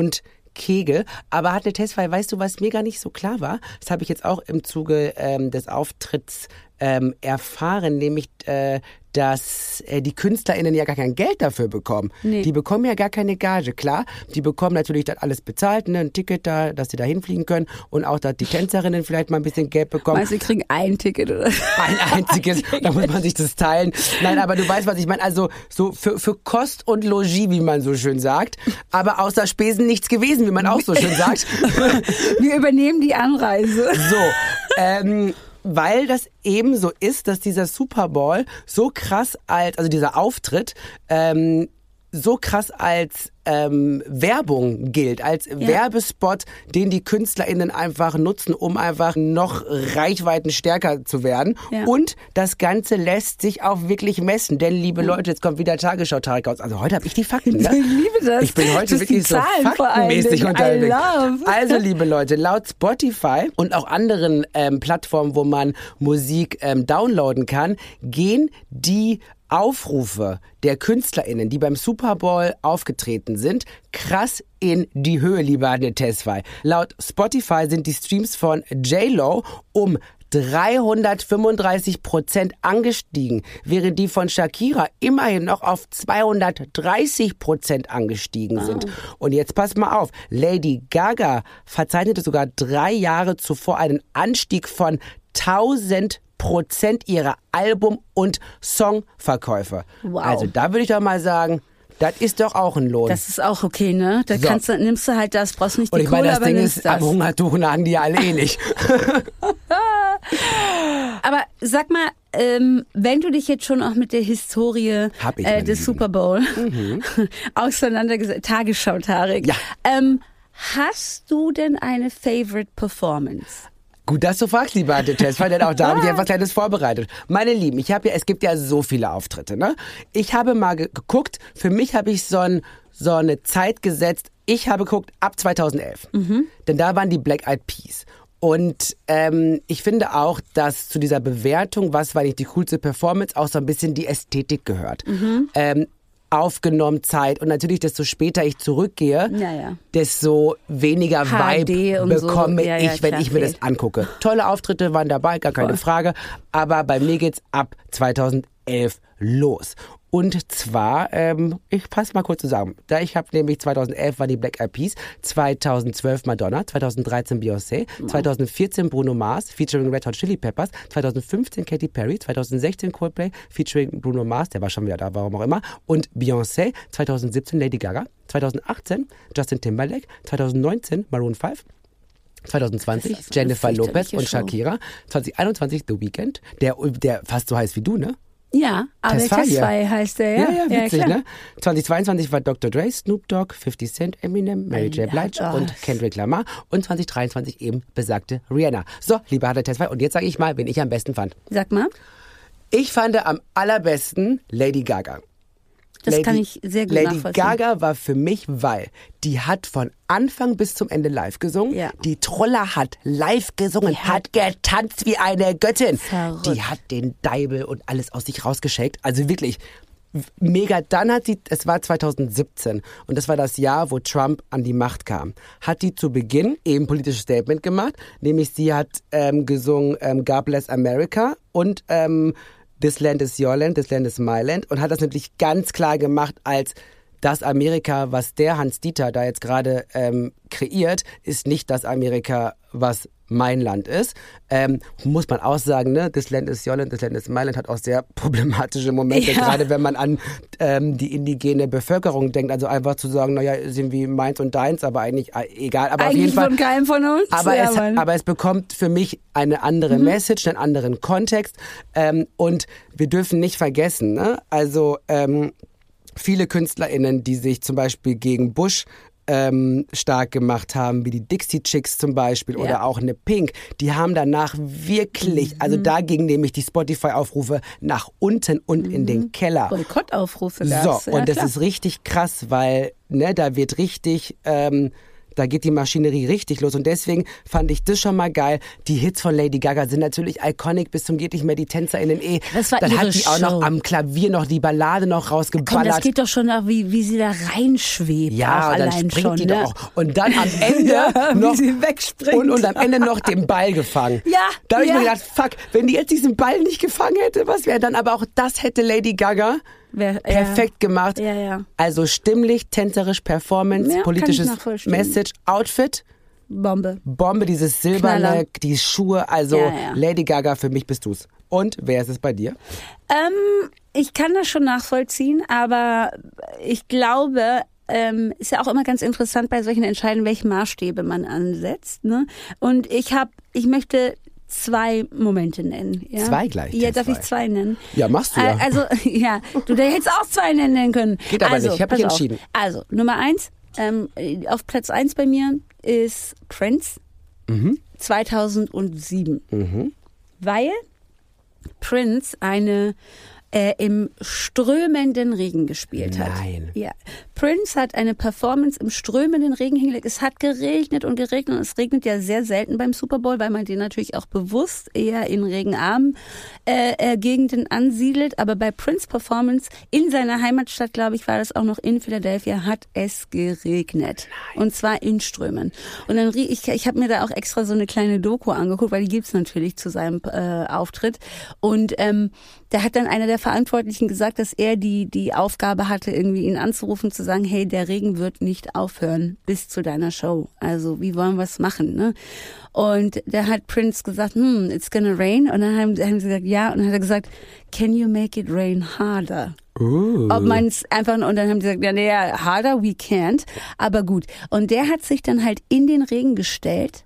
Kegel. Aber hat eine Tesfaye, weißt du, was mir gar nicht so klar war? Das habe ich jetzt auch im Zuge ähm, des Auftritts ähm, erfahren, nämlich äh, dass äh, die KünstlerInnen ja gar kein Geld dafür bekommen. Nee. Die bekommen ja gar keine Gage. Klar, die bekommen natürlich das alles bezahlt, ne? Ein Ticket da, dass sie da hinfliegen können und auch, dass die Tänzerinnen vielleicht mal ein bisschen Geld bekommen. Meinst du, sie kriegen ein Ticket oder? Ein einziges, da muss man sich das teilen. Nein, aber du weißt, was ich meine. Also so für, für Kost und Logis, wie man so schön sagt, aber außer Spesen nichts gewesen, wie man auch so schön sagt. Wir übernehmen die Anreise. So, ähm... weil das eben so ist, dass dieser Super Bowl so krass als, also dieser Auftritt, ähm, so krass als ähm, Werbung gilt, als ja. Werbespot, den die KünstlerInnen einfach nutzen, um einfach noch reichweitenstärker zu werden. Ja. Und das Ganze lässt sich auch wirklich messen. Denn, liebe Leute, jetzt kommt wieder Tagesschau-Tarek raus. Also heute habe ich die Fakten. Ne? Ich liebe das. Ich bin heute das wirklich so faktenmäßig unterwegs. Also, liebe Leute, laut Spotify und auch anderen ähm, Plattformen, wo man Musik ähm, downloaden kann, gehen die Aufrufe der KünstlerInnen, die beim Super Bowl aufgetreten sind, krass in die Höhe, liebe Anne Tesfaye. Laut Spotify sind die Streams von J-Lo um dreihundertfünfunddreißig Prozent angestiegen, während die von Shakira immerhin noch auf zweihundertdreißig Prozent angestiegen sind. Oh. Und jetzt pass mal auf, Lady Gaga verzeichnete sogar drei Jahre zuvor einen Anstieg von tausend Prozent ihrer Album- und Songverkäufe. Wow. Also da würde ich doch mal sagen, das ist doch auch ein Lohn. Das ist auch okay, ne? Da so. kannst du, nimmst du halt das, brauchst nicht die und ich Kohle, meine, das aber Ding nimmst ist, das. am Hungertuch nagen die ja alle eh nicht. Aber sag mal, ähm, wenn du dich jetzt schon auch mit der Historie Hab ich, äh, des Lieben. Super Bowl Mhm. auseinandergesetzt, Tagesschau, Tarek, Ja. ähm, hast du denn eine Favorite Performance? Gut, dass du fragst, lieber Ante Tesfaye, denn auch da habe ich etwas Kleines vorbereitet. Meine Lieben, ich habe ja, es gibt ja so viele Auftritte, ne? Ich habe mal ge- geguckt, für mich habe ich so, ein, so eine Zeit gesetzt, ich habe geguckt ab zweitausendelf. Mhm. Denn da waren die Black Eyed Peas. Und ähm, ich finde auch, dass zu dieser Bewertung, was war nicht die coolste Performance, auch so ein bisschen die Ästhetik gehört. Mhm. Ähm, aufgenommen Zeit und natürlich desto später ich zurückgehe, ja, ja. desto weniger H D Vibe und bekomme so. Ja, ja, ich, wenn klar, ich mir das angucke. Tolle Auftritte waren dabei, gar keine Voll. Frage, aber bei mir geht's ab zweitausendelf los. Und zwar, ähm, ich fasse mal kurz zusammen. Da ich habe nämlich zweitausendelf waren die Black Eyed Peas, zweitausendzwölf Madonna, zweitausenddreizehn Beyoncé, wow. zweitausendvierzehn Bruno Mars featuring Red Hot Chili Peppers, zweitausendfünfzehn Katy Perry, zweitausendsechzehn Coldplay featuring Bruno Mars, der war schon wieder da, warum auch immer, und Beyoncé, zweitausendsiebzehn Lady Gaga, zweitausendachtzehn Justin Timberlake, zweitausendneunzehn Maroon fünf, zweitausendzwanzig Jennifer Lopez und Shakira, zweitausendeinundzwanzig The Weeknd, der, der fast so heißt wie du, ne? Ja, aber Tesfaye heißt der, ja. Ja, ja, witzig, ja, ne? zweitausendzweiundzwanzig war Doktor Dre, Snoop Dogg, fifty Cent, Eminem, Mary J. Blige ja, und Kendrick Lamar und zweitausenddreiundzwanzig eben besagte Rihanna. So, liebe Harte Tesfaye, und jetzt sage ich mal, wen ich am besten fand. Sag mal. Ich fand am allerbesten Lady Gaga. Das Lady, kann ich sehr gut Lady nachvollziehen. Gaga war für mich, weil die hat von Anfang bis zum Ende live gesungen. Ja. Die Troller hat live gesungen, die hat getanzt wie eine Göttin. Verrückt. Die hat den Deibel und alles aus sich rausgeschickt. Also wirklich mega. Dann hat sie, es war zweitausendsiebzehn und das war das Jahr, wo Trump an die Macht kam, hat die zu Beginn eben ein politisches Statement gemacht, nämlich sie hat ähm, gesungen ähm, God Bless America und ähm, This Land is Your Land, This Land is My Land und hat das natürlich ganz klar gemacht als das Amerika, was der Hans-Dieter da jetzt gerade ähm, kreiert, ist nicht das Amerika, was mein Land ist. Ähm, muss man auch sagen, ne? This Land is Your Land, This Land is My Land hat auch sehr problematische Momente, ja. Gerade wenn man an ähm, die indigene Bevölkerung denkt. Also einfach zu sagen, naja, sind wie meins und deins, aber eigentlich äh, egal. Aber eigentlich auf jeden Fall, von keinem von uns. Aber, ja, es, aber es bekommt für mich eine andere mhm. Message, einen anderen Kontext. Ähm, und wir dürfen nicht vergessen, ne? Also ähm, viele KünstlerInnen, die sich zum Beispiel gegen Bush ähm, stark gemacht haben, wie die Dixie Chicks zum Beispiel ja. oder auch eine Pink, die haben danach wirklich, mhm. also da gingen nämlich die Spotify-Aufrufe nach unten und mhm. in den Keller. Boykottaufrufe So, gab's. Ja, und das klar. ist richtig krass, weil ne, da wird richtig... Ähm, da geht die Maschinerie richtig los und deswegen fand ich das schon mal geil. Die Hits von Lady Gaga sind natürlich iconic bis zum geht nicht mehr, die TänzerInnen eh. Das war Dann ihre hat die auch Show. noch am Klavier noch die Ballade noch rausgeballert. Komm, das geht doch schon nach, wie, wie sie da reinschwebt. Ja, auch und dann allein springt schon, die ne? doch auch. Und dann am Ende Ja, wie noch sie wegspringt. Und, und am Ende noch den Ball gefangen. Ja, Da habe ich ja. mir gedacht, fuck, wenn die jetzt diesen Ball nicht gefangen hätte, was wäre dann? Aber auch das hätte Lady Gaga Wer, perfekt ja. gemacht. Ja, ja. Also stimmlich, tänzerisch, Performance, Ja, kann politisches ich nachvollziehen. Message, Outfit, Bombe. Bombe, dieses Silberne, Knaller. die Schuhe. Also Ja, ja. Lady Gaga, für mich bist du's. Und wer ist es bei dir? Ähm, ich kann das schon nachvollziehen, aber ich glaube, ähm, ist ja auch immer ganz interessant bei solchen Entscheidungen, welche Maßstäbe man ansetzt. Ne? Und ich habe, ich möchte zwei Momente nennen. Ja? Zwei gleich, Ja, darf zwei. ich zwei nennen? Ja, machst du ja. Äh, Also, ja, du hättest auch zwei nennen können. Geht aber also, nicht, ich hab pass mich auf. entschieden. Also, Nummer eins, ähm, auf Platz eins bei mir ist Prince Mhm. zweitausendsieben. Mhm. Weil Prince eine äh, im strömenden Regen gespielt hat. Nein. Ja. Prince hat eine Performance im strömenden Regen hingelegt. Es hat geregnet und geregnet und es regnet ja sehr selten beim Super Bowl, weil man den natürlich auch bewusst eher in regenarmen äh, äh, Gegenden ansiedelt. Aber bei Prince Performance in seiner Heimatstadt, glaube ich, war das auch noch in Philadelphia, hat es geregnet. Nein. Und zwar in Strömen. Und dann rie- ich, ich habe mir da auch extra so eine kleine Doku angeguckt, weil die gibt's natürlich zu seinem äh, Auftritt. Und ähm, da hat dann einer der Verantwortlichen gesagt, dass er die die Aufgabe hatte, irgendwie ihn anzurufen, zu sagen, hey, der Regen wird nicht aufhören bis zu deiner Show. Also wie wollen wir es machen? Ne? Und da hat Prince gesagt, hm, it's gonna rain. Und dann haben, haben sie gesagt, ja. Und dann hat er gesagt, can you make it rain harder? Uh. Ob man es einfach, und dann haben sie gesagt, ja, nee, harder we can't. Aber gut. Und der hat sich dann halt in den Regen gestellt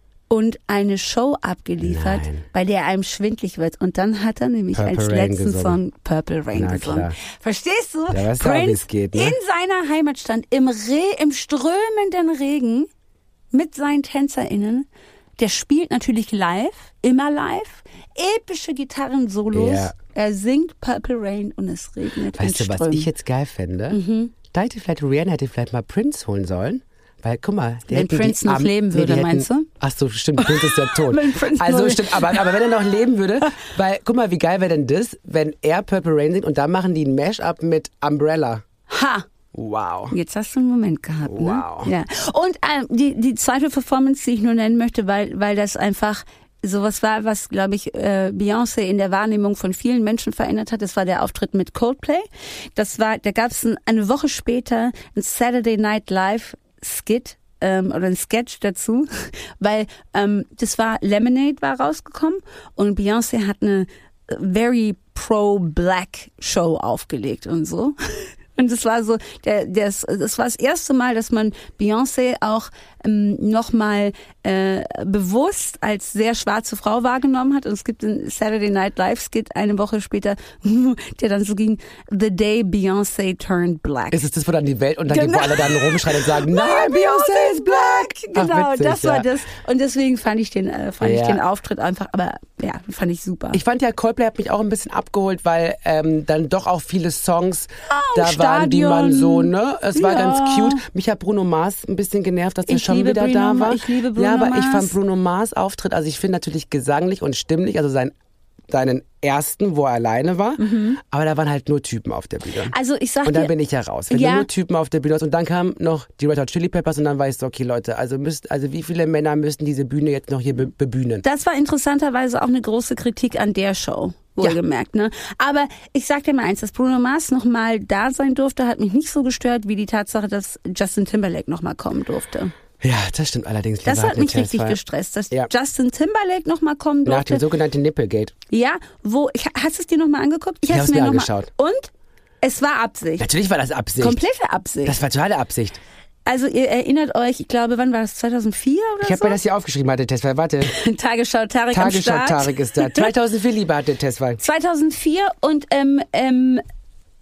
und eine Show abgeliefert, Nein. bei der einem schwindlig wird. Und dann hat er nämlich Purple als Rain letzten gesungen. Song Purple Rain Na gesungen. klar. Verstehst du? Ja, weißt du auch, wie Prince es geht, ne? in seiner Heimatstadt im, Re im strömenden Regen mit seinen TänzerInnen. Der spielt natürlich live, immer live, epische Gitarrensolos. Ja. Er singt Purple Rain und es regnet Weißt in du, was Strömen. ich jetzt geil fände? Mhm. Da hätte vielleicht Rihanna hätte vielleicht mal Prince holen sollen. Weil, guck mal, der Wenn hätten Prince die noch Arm- leben würde, die hätten, meinst du? Ach so, stimmt, Prince ist ja tot. Wenn Prince also noch- stimmt, aber, aber wenn er noch leben würde, weil, guck mal, wie geil wäre denn das, wenn er Purple Rain singt und dann machen die ein Mash-up mit Umbrella. Ha! Wow. Jetzt hast du einen Moment gehabt, Wow. ne? Ja. Und ähm, die, die zweite Performance, die ich nur nennen möchte, weil, weil das einfach sowas war, was, glaube ich, äh, Beyoncé in der Wahrnehmung von vielen Menschen verändert hat. Das war der Auftritt mit Coldplay. Das war, da gab es ein, eine Woche später ein Saturday Night Live Skit, ähm, oder ein Sketch dazu, weil ähm, das war, Lemonade war rausgekommen und Beyoncé hat eine very pro-black Show aufgelegt und so. Und das war so, der, der, das war das erste Mal, dass man Beyoncé auch ähm, nochmal äh, bewusst als sehr schwarze Frau wahrgenommen hat. Und es gibt einen Saturday Night Live Skit eine Woche später, der dann so ging, The Day Beyoncé Turned Black. Ist es das, wo dann die Welt untergeht, Genau. wo alle dann rumschreien und sagen, nein, Beyoncé ist black. Genau, Ach, witzig, das war ja. das. Und deswegen fand ich den, äh, fand Ja. ich den Auftritt einfach, aber ja, fand ich super. Ich fand ja, Coldplay hat mich auch ein bisschen abgeholt, weil ähm, dann doch auch viele Songs Oh, da waren, die man Stadion. so, ne? Es war Ja. ganz cute. Mich hat Bruno Mars ein bisschen genervt, dass er Ich schon liebe wieder Bruno da Ma- war. ich liebe Bruno ja, aber ich Mars. fand Bruno Mars Auftritt, also ich finde natürlich gesanglich und stimmlich, also sein seinen ersten, wo er alleine war, aber da waren halt nur Typen auf der Bühne. Also ich sag Und dann dir, bin ich ja raus. Wenn Ja. du nur Typen auf der Bühne hast und dann kamen noch die Red Hot Chili Peppers und dann war ich so, okay Leute, also müsst, also wie viele Männer müssten diese Bühne jetzt noch hier be bebühnen? das war interessanterweise auch eine große Kritik an der Show. Wohlgemerkt, ne? Aber ich sag dir mal eins, dass Bruno Mars nochmal da sein durfte, hat mich nicht so gestört, wie die Tatsache, dass Justin Timberlake nochmal kommen durfte. Ja, das stimmt allerdings. Das lieber hat mich Agnes richtig Tess, gestresst, dass Ja. Justin Timberlake nochmal kommen Nach dem durfte. sogenannten Nipplegate. Ja, wo, ich, hast du es dir nochmal angeguckt? Ich hab's hab's mir noch mal- angeschaut. Und? Es war Absicht. Natürlich war das Absicht. Komplette Absicht. Das war totale Absicht. Also ihr erinnert euch, ich glaube, wann war das? zweitausendvier oder Ich habe so? mir das hier aufgeschrieben, hatte Tesfall. Warte. Tagesschau Tarek am Tagesschau Start. Tarek ist da. zweitausendvier, lieber hatte Tesfall. zweitausendvier und ähm, ähm,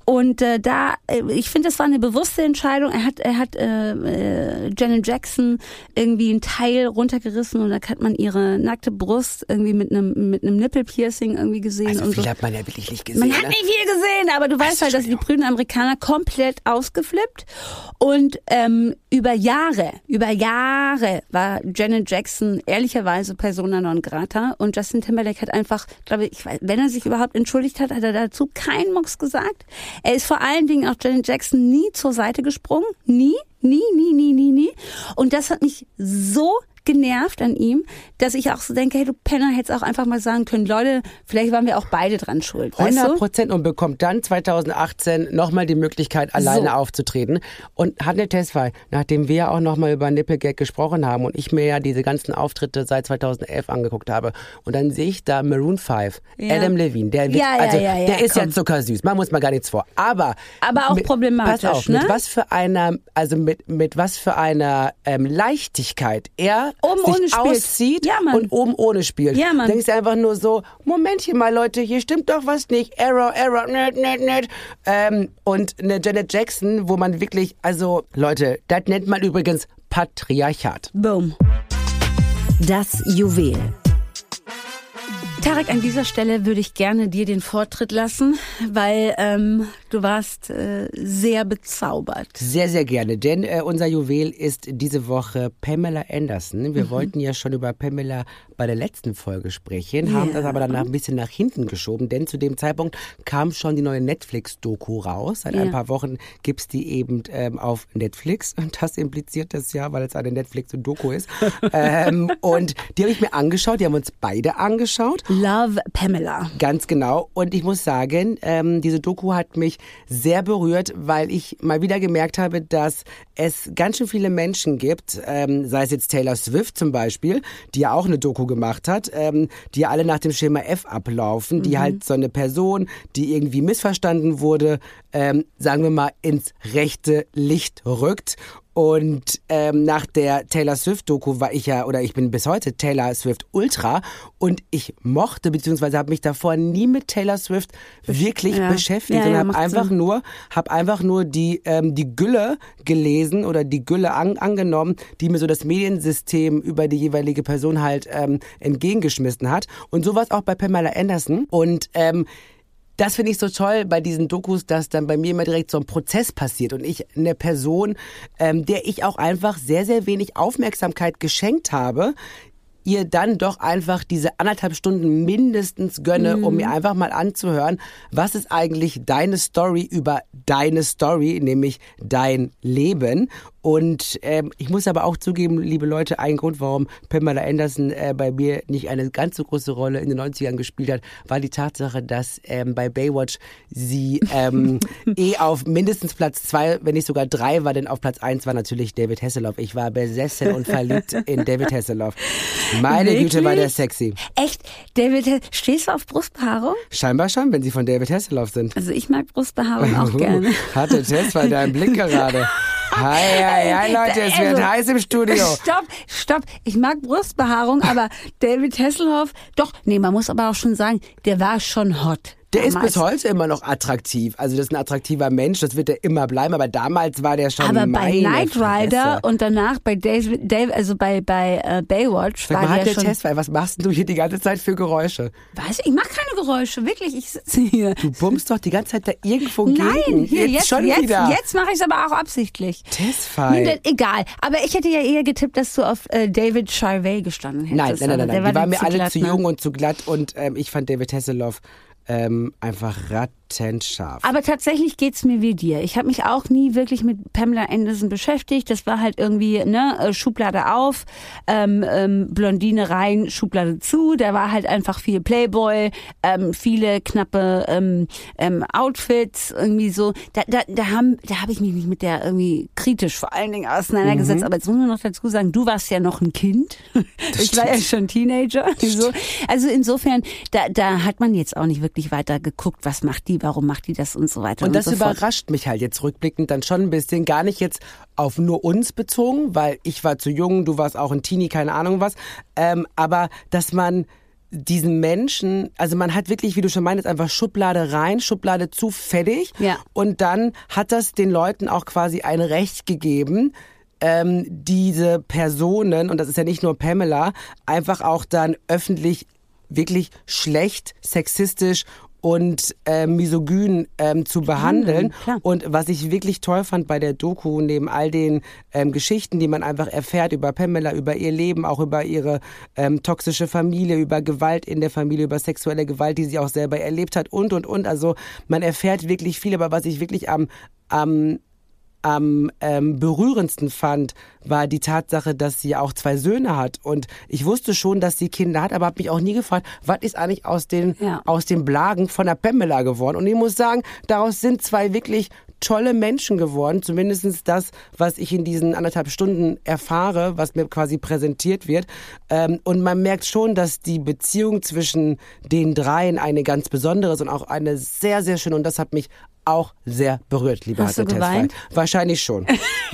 Und äh, da, äh, ich finde, das war eine bewusste Entscheidung. Er hat, er hat äh, äh, Janet Jackson irgendwie ein Teil runtergerissen und da hat man ihre nackte Brust irgendwie mit einem mit einem Nippelpiercing irgendwie gesehen. Also und viel so. hat man ja wirklich nicht gesehen. Man hat ne? nicht viel gesehen, aber du weißt halt, dass die prüden Amerikaner komplett ausgeflippt. Und ähm, über Jahre, über Jahre war Janet Jackson ehrlicherweise persona non grata. Und Justin Timberlake hat einfach, glaube ich, wenn er sich überhaupt entschuldigt hat, hat er dazu keinen Mucks gesagt. Er ist vor allen Dingen auch Janet Jackson nie zur Seite gesprungen. Nie, nie, nie, nie, nie, nie. Und das hat mich so genervt an ihm, dass ich auch so denke, hey, du Penner, hättest auch einfach mal sagen können, Leute, vielleicht waren wir auch beide dran schuld. Weißt hundert Prozent und bekommt dann zweitausendachtzehn nochmal die Möglichkeit, alleine so. aufzutreten. Und hat eine Testfall, nachdem wir auch nochmal über Nipplegate gesprochen haben und ich mir ja diese ganzen Auftritte seit zweitausendelf angeguckt habe und dann sehe ich da Maroon fünf, ja. Adam Levine, der, wird, ja, ja, also, ja, ja, der ist komm. ja zuckersüß, man muss mal gar nichts vor. Aber, Aber auch mit, problematisch, pass auf, ne? mit was für einer, also mit, mit was für einer ähm, Leichtigkeit er Oben sich ohne spielt. auszieht ja, und oben ohne spielt. Ja, Mann. Denkst du einfach nur so, Momentchen mal Leute, hier stimmt doch was nicht. Error, Error, nett, nett, nett. Ähm, und eine Janet Jackson, wo man wirklich, also Leute, das nennt man übrigens Patriarchat. Boom. Das Juwel. Tarek, an dieser Stelle würde ich gerne dir den Vortritt lassen, weil ähm, du warst äh, sehr bezaubert. Sehr, sehr gerne, denn äh, unser Juwel ist diese Woche Pamela Anderson. Wir mhm. wollten ja schon über Pamela bei der letzten Folge sprechen, haben ja. das aber danach ein bisschen nach hinten geschoben, denn zu dem Zeitpunkt kam schon die neue Netflix-Doku raus. Seit ja. ein paar Wochen gibt's die eben ähm, auf Netflix und das impliziert das ja, weil es eine Netflix-Doku ist. ähm, und die habe ich mir angeschaut, die haben uns beide angeschaut. Love Pamela. Ganz genau. Und ich muss sagen, ähm, diese Doku hat mich sehr berührt, weil ich mal wieder gemerkt habe, dass es ganz schön viele Menschen gibt, ähm, sei es jetzt Taylor Swift zum Beispiel, die ja auch eine Doku gemacht hat, ähm, die ja alle nach dem Schema F ablaufen, die mhm. halt so eine Person, die irgendwie missverstanden wurde, ähm, sagen wir mal, ins rechte Licht rückt. Und ähm, nach der Taylor Swift-Doku war ich ja, oder ich bin bis heute Taylor Swift Ultra und ich mochte, beziehungsweise habe mich davor nie mit Taylor Swift wirklich ja. beschäftigt ja, und ja, habe einfach Sinn. nur, habe einfach nur die ähm, die Gülle gelesen oder die Gülle an, angenommen, die mir so das Mediensystem über die jeweilige Person halt ähm, entgegengeschmissen hat. Und so war es auch bei Pamela Anderson und ähm, das finde ich so toll bei diesen Dokus, dass dann bei mir immer direkt so ein Prozess passiert und ich eine Person, ähm, der ich auch einfach sehr, sehr wenig Aufmerksamkeit geschenkt habe, ihr dann doch einfach diese anderthalb Stunden mindestens gönne, mhm. um mir einfach mal anzuhören, was ist eigentlich deine Story über deine Story, nämlich dein Leben. Und ähm, ich muss aber auch zugeben, liebe Leute, ein Grund, warum Pamela Anderson äh, bei mir nicht eine ganz so große Rolle in den neunzigern gespielt hat, war die Tatsache, dass ähm, bei Baywatch sie ähm, eh auf mindestens Platz zwei, wenn nicht sogar drei war, denn auf Platz eins war natürlich David Hasselhoff. Ich war besessen und verliebt in David Hasselhoff. Meine Wirklich? Güte, war der sexy. Echt? David, stehst du auf Brustbehaarung? Scheinbar schon, wenn sie von David Hasselhoff sind. Also ich mag Brustbehaarung auch gerne. Hatte Test bei deinem Blick gerade. Hi, hi, hi, Leute, es wird also, heiß im Studio. Stopp, stopp. Ich mag Brustbehaarung, aber David Hasselhoff, doch, nee, man muss aber auch schon sagen, der war schon hot. Der damals. ist bis heute immer noch attraktiv. Also das ist ein attraktiver Mensch, das wird er immer bleiben. Aber damals war der schon Aber meine bei Knight Rider Fresse. und danach bei David, Dave, also bei bei äh, Baywatch Sag war mal, der hat der schon. Test, was machst du hier die ganze Zeit für Geräusche? Weiß ich, ich mach keine Geräusche, wirklich. Ich sitze hier. Du bummst doch die ganze Zeit da irgendwo Nein, gegen. hier, Jetzt, jetzt, schon jetzt, wieder. jetzt mache ich es aber auch absichtlich. Testfall. Nee, egal. Aber ich hätte ja eher getippt, dass du auf äh, David Charvet gestanden hättest. Nein, nein, nein, nein. nein. Die waren mir alle glatt, zu ne? jung und zu glatt und ähm, ich fand David Hasselhoff ähm, einfach rattenscharf. Aber tatsächlich geht's mir wie dir. Ich habe mich auch nie wirklich mit Pamela Anderson beschäftigt. Das war halt irgendwie ne Schublade auf, ähm, ähm, Blondine rein, Schublade zu. Da war halt einfach viel Playboy, ähm, viele knappe ähm, ähm, Outfits, irgendwie so. Da, da, da haben, da habe ich mich nicht mit der irgendwie kritisch vor allen Dingen auseinandergesetzt. Mhm. Aber jetzt muss man noch dazu sagen, du warst ja noch ein Kind. Das ich war ja schon Teenager. So. Also insofern, da, da hat man jetzt auch nicht wirklich weiter geguckt, was macht die, warum macht die das und so weiter. Und, und das so fort. überrascht mich halt jetzt rückblickend dann schon ein bisschen. Gar nicht jetzt auf nur uns bezogen, weil ich war zu jung, du warst auch ein Teenie, keine Ahnung was. Ähm, aber dass man diesen Menschen, also man hat wirklich, wie du schon meintest, einfach Schublade rein, Schublade zu, fertig. Ja. Und dann hat das den Leuten auch quasi ein Recht gegeben, ähm, diese Personen, und das ist ja nicht nur Pamela, einfach auch dann öffentlich wirklich schlecht, sexistisch und äh, misogyn ähm, zu behandeln. Klar. Und was ich wirklich toll fand bei der Doku, neben all den ähm, Geschichten, die man einfach erfährt über Pamela, über ihr Leben, auch über ihre ähm, toxische Familie, über Gewalt in der Familie, über sexuelle Gewalt, die sie auch selber erlebt hat und, und, und. Also man erfährt wirklich viel, aber was ich wirklich am, am am ähm, berührendsten fand, war die Tatsache, dass sie auch zwei Söhne hat. Und ich wusste schon, dass sie Kinder hat, aber habe mich auch nie gefragt, was ist eigentlich aus den, ja. aus den Blagen von der Pamela geworden. Und ich muss sagen, daraus sind zwei wirklich tolle Menschen geworden. Zumindest das, was ich in diesen anderthalb Stunden erfahre, was mir quasi präsentiert wird. Ähm, und man merkt schon, dass die Beziehung zwischen den dreien eine ganz besondere ist und auch eine sehr, sehr schöne. Und das hat mich auch sehr berührt, lieber Hast du geweint? Wahrscheinlich schon.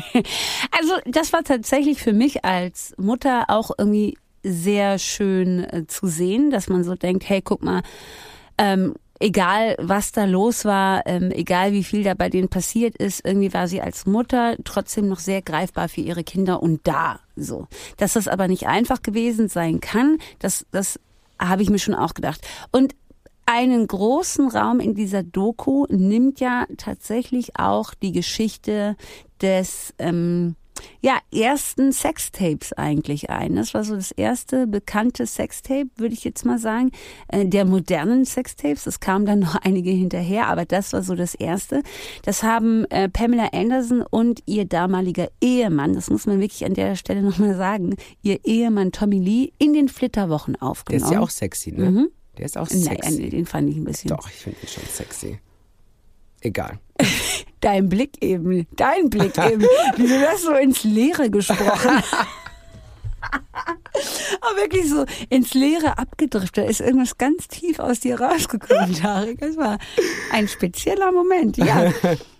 Also das war tatsächlich für mich als Mutter auch irgendwie sehr schön äh, zu sehen, dass man so denkt, hey, guck mal, ähm, egal was da los war, ähm, egal wie viel da bei denen passiert ist, irgendwie war sie als Mutter trotzdem noch sehr greifbar für ihre Kinder und da. So, dass das aber nicht einfach gewesen sein kann, das, das habe ich mir schon auch gedacht. Und einen großen Raum in dieser Doku nimmt ja tatsächlich auch die Geschichte des ähm, ja, ersten Sextapes eigentlich ein. Das war so das erste bekannte Sextape, würde ich jetzt mal sagen, äh, der modernen Sextapes. Es kamen dann noch einige hinterher, aber das war so das erste. Das haben äh, Pamela Anderson und ihr damaliger Ehemann, das muss man wirklich an der Stelle nochmal sagen, ihr Ehemann Tommy Lee in den Flitterwochen aufgenommen. Der ist ja auch sexy, ne? Mhm. Der ist auch sexy. Nein, den fand ich ein bisschen. Doch, ich finde ihn schon sexy. Egal. Dein Blick eben, dein Blick eben, wie du das so ins Leere gesprochen hast. Aber wirklich so ins Leere abgedriftet. Da ist irgendwas ganz tief aus dir rausgekommen, Tarek. Das war ein spezieller Moment, ja.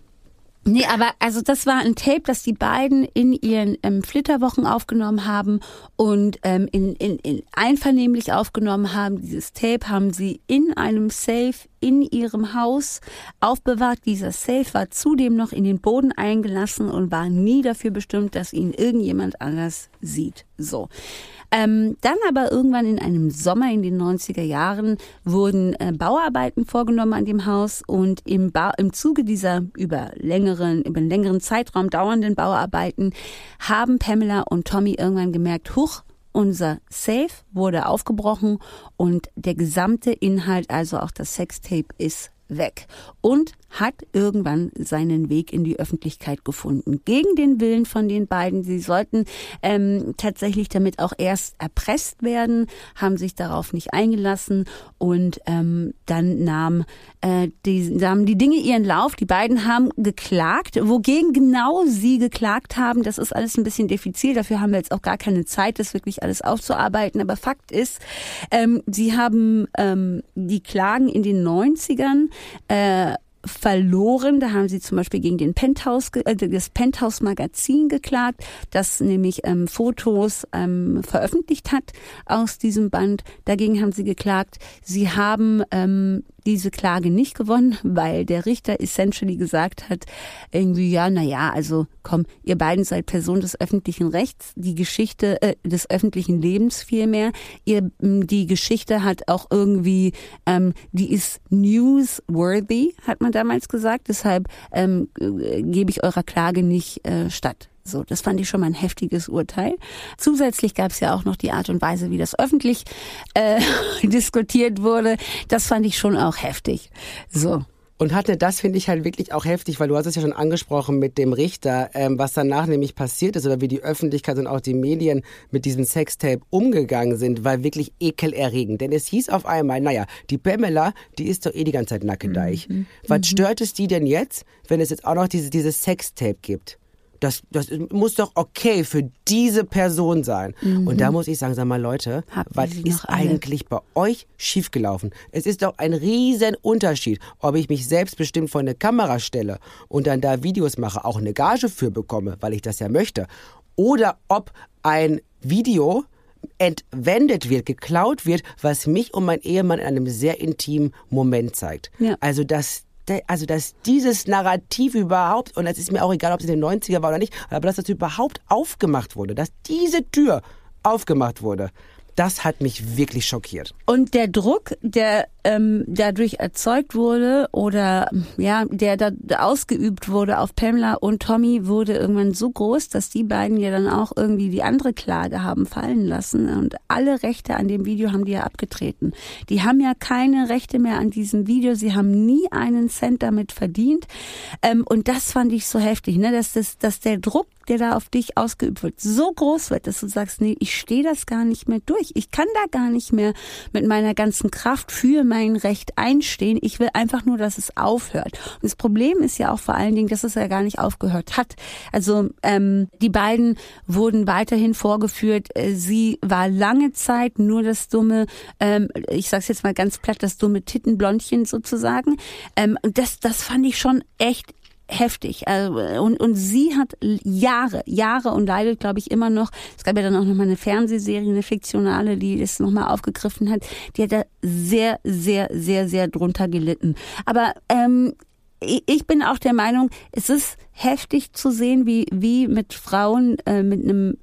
Nee, aber also das war ein Tape, das die beiden in ihren ähm, Flitterwochen aufgenommen haben und ähm, in, in, in einvernehmlich aufgenommen haben. Dieses Tape haben sie in einem Safe in ihrem Haus aufbewahrt. Dieser Safe war zudem noch in den Boden eingelassen und war nie dafür bestimmt, dass ihn irgendjemand anders sieht. So. Ähm, dann aber irgendwann in einem Sommer in den neunziger Jahren wurden äh, Bauarbeiten vorgenommen an dem Haus und im, ba- im Zuge dieser über längeren, über einen längeren Zeitraum dauernden Bauarbeiten haben Pamela und Tommy irgendwann gemerkt, huch, unser Safe wurde aufgebrochen und der gesamte Inhalt, also auch das Sextape, ist weg und hat irgendwann seinen Weg in die Öffentlichkeit gefunden. Gegen den Willen von den beiden. Sie sollten ähm, tatsächlich damit auch erst erpresst werden, haben sich darauf nicht eingelassen und ähm, dann nahm, äh, die, nahmen die Dinge ihren Lauf. Die beiden haben geklagt. Wogegen genau sie geklagt haben, das ist alles ein bisschen diffizil. Dafür haben wir jetzt auch gar keine Zeit, das wirklich alles aufzuarbeiten. Aber Fakt ist, ähm, sie haben ähm, die Klagen in den neunzigern äh, verloren. Da haben sie zum Beispiel gegen den Penthouse, äh, das Penthouse-Magazin geklagt, das nämlich ähm, Fotos ähm, veröffentlicht hat aus diesem Band. Dagegen haben sie geklagt. Sie haben ähm, diese Klage nicht gewonnen, weil der Richter essentially gesagt hat, irgendwie, ja, na ja, also komm, ihr beiden seid Person des öffentlichen Rechts, die Geschichte äh, des öffentlichen Lebens vielmehr. Ihr, die Geschichte hat auch irgendwie, ähm, die ist newsworthy, hat man damals gesagt, deshalb ähm, äh, gebe ich eurer Klage nicht äh, statt. So, das fand ich schon mal ein heftiges Urteil. Zusätzlich gab es ja auch noch die Art und Weise, wie das öffentlich äh, diskutiert wurde. Das fand ich schon auch heftig. So. Und hatte das, finde ich halt wirklich auch heftig, weil du hast es ja schon angesprochen mit dem Richter, ähm, was danach nämlich passiert ist oder wie die Öffentlichkeit und auch die Medien mit diesem Sextape umgegangen sind, war wirklich ekelerregend. Denn es hieß auf einmal, naja, die Pamela, die ist doch eh die ganze Zeit nackendeich. Mhm. Was mhm. stört es die denn jetzt, wenn es jetzt auch noch diese, dieses Sextape gibt? Das, das muss doch okay für diese Person sein. Mhm. Und da muss ich sagen, sag mal Leute, Habt was ist eigentlich bei euch schiefgelaufen? Es ist doch ein riesen Unterschied, ob ich mich selbstbestimmt vor eine Kamera stelle und dann da Videos mache, auch eine Gage für bekomme, weil ich das ja möchte. Oder ob ein Video entwendet wird, geklaut wird, was mich und mein Ehemann in einem sehr intimen Moment zeigt. Ja. Also, dass Also, dass dieses Narrativ überhaupt, und es ist mir auch egal, ob es in den neunziger war oder nicht, aber dass das überhaupt aufgemacht wurde, dass diese Tür aufgemacht wurde, das hat mich wirklich schockiert. Und der Druck, der ähm, dadurch erzeugt wurde oder ja, der da ausgeübt wurde auf Pamela und Tommy, wurde irgendwann so groß, dass die beiden ja dann auch irgendwie die andere Klage haben fallen lassen. Und alle Rechte an dem Video haben die ja abgetreten. Die haben ja keine Rechte mehr an diesem Video. Sie haben nie einen Cent damit verdient. Ähm, und das fand ich so heftig, ne? Dass, das, dass der Druck, der da auf dich ausgeübt wird, so groß wird, dass du sagst, nee, ich stehe das gar nicht mehr durch. Ich kann da gar nicht mehr mit meiner ganzen Kraft für mein Recht einstehen. Ich will einfach nur, dass es aufhört. Und das Problem ist ja auch vor allen Dingen, dass es ja gar nicht aufgehört hat. Also ähm, die beiden wurden weiterhin vorgeführt. Sie war lange Zeit nur das dumme, ähm, ich sag's jetzt mal ganz platt, das dumme Tittenblondchen sozusagen. Ähm, und das, das fand ich schon echt heftig. Also, und, und sie hat Jahre, Jahre und leidet, glaube ich, immer noch. Es gab ja dann auch noch mal eine Fernsehserie, eine fiktionale, die das nochmal aufgegriffen hat. Die hat da sehr, sehr, sehr, sehr drunter gelitten. Aber ähm, ich bin auch der Meinung, es ist heftig zu sehen, wie wie mit Frauen äh, mit einem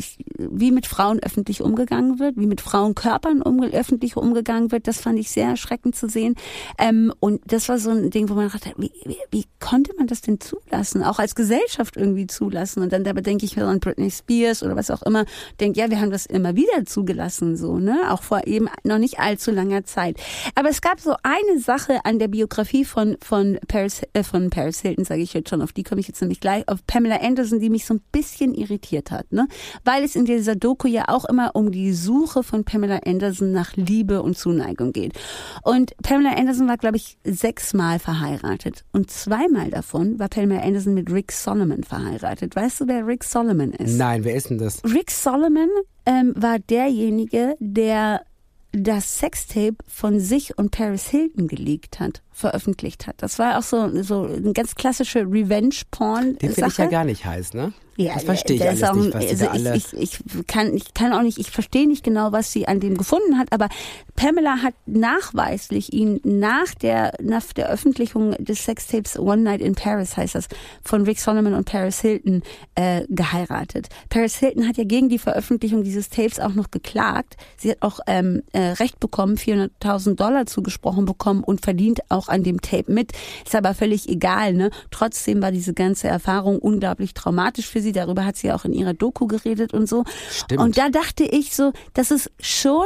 wie mit Frauen öffentlich umgegangen wird, wie mit Frauenkörpern umge- öffentlich umgegangen wird. Das fand ich sehr erschreckend zu sehen. Ähm, und das war so ein Ding, wo man dachte, wie, wie, wie konnte man das denn zulassen? Auch als Gesellschaft irgendwie zulassen. Und dann dabei denke ich mir an Britney Spears oder was auch immer. Denke, ja, wir haben das immer wieder zugelassen, so, ne? Auch vor eben noch nicht allzu langer Zeit. Aber es gab so eine Sache an der Biografie von von Paris äh, von Paris Hilton, sage ich jetzt schon, auf die komme ich jetzt nämlich gleich, auf Pamela Anderson, die mich so ein bisschen irritiert hat, ne? Weil es in dieser Doku ja auch immer um die Suche von Pamela Anderson nach Liebe und Zuneigung geht. Und Pamela Anderson war, glaube ich, sechsmal verheiratet. Und zweimal davon war Pamela Anderson mit Rick Solomon verheiratet. Weißt du, wer Rick Solomon ist? Nein, wer ist denn das? Rick Solomon ähm, war derjenige, der das Sextape von sich und Paris Hilton geleakt hat, veröffentlicht hat. Das war auch so, so eine ganz klassische Revenge-Porn-Sache. Den finde ich ja gar nicht heiß, ne? Ja, das verstehe ich alles auch, nicht, was also da alle... Ich, ich, ich, kann, ich kann auch nicht, ich verstehe nicht genau, was sie an dem gefunden hat, aber Pamela hat nachweislich ihn nach der, nach der Veröffentlichung des Sextapes One Night in Paris, heißt das, von Rick Solomon und Paris Hilton äh, geheiratet. Paris Hilton hat ja gegen die Veröffentlichung dieses Tapes auch noch geklagt. Sie hat auch ähm, äh, Recht bekommen, vierhunderttausend Dollar zugesprochen bekommen und verdient auch an dem Tape mit. Ist aber völlig egal, ne? Trotzdem war diese ganze Erfahrung unglaublich traumatisch für sie. Darüber hat sie auch in ihrer Doku geredet und so. Stimmt. Und da dachte ich so, das ist schon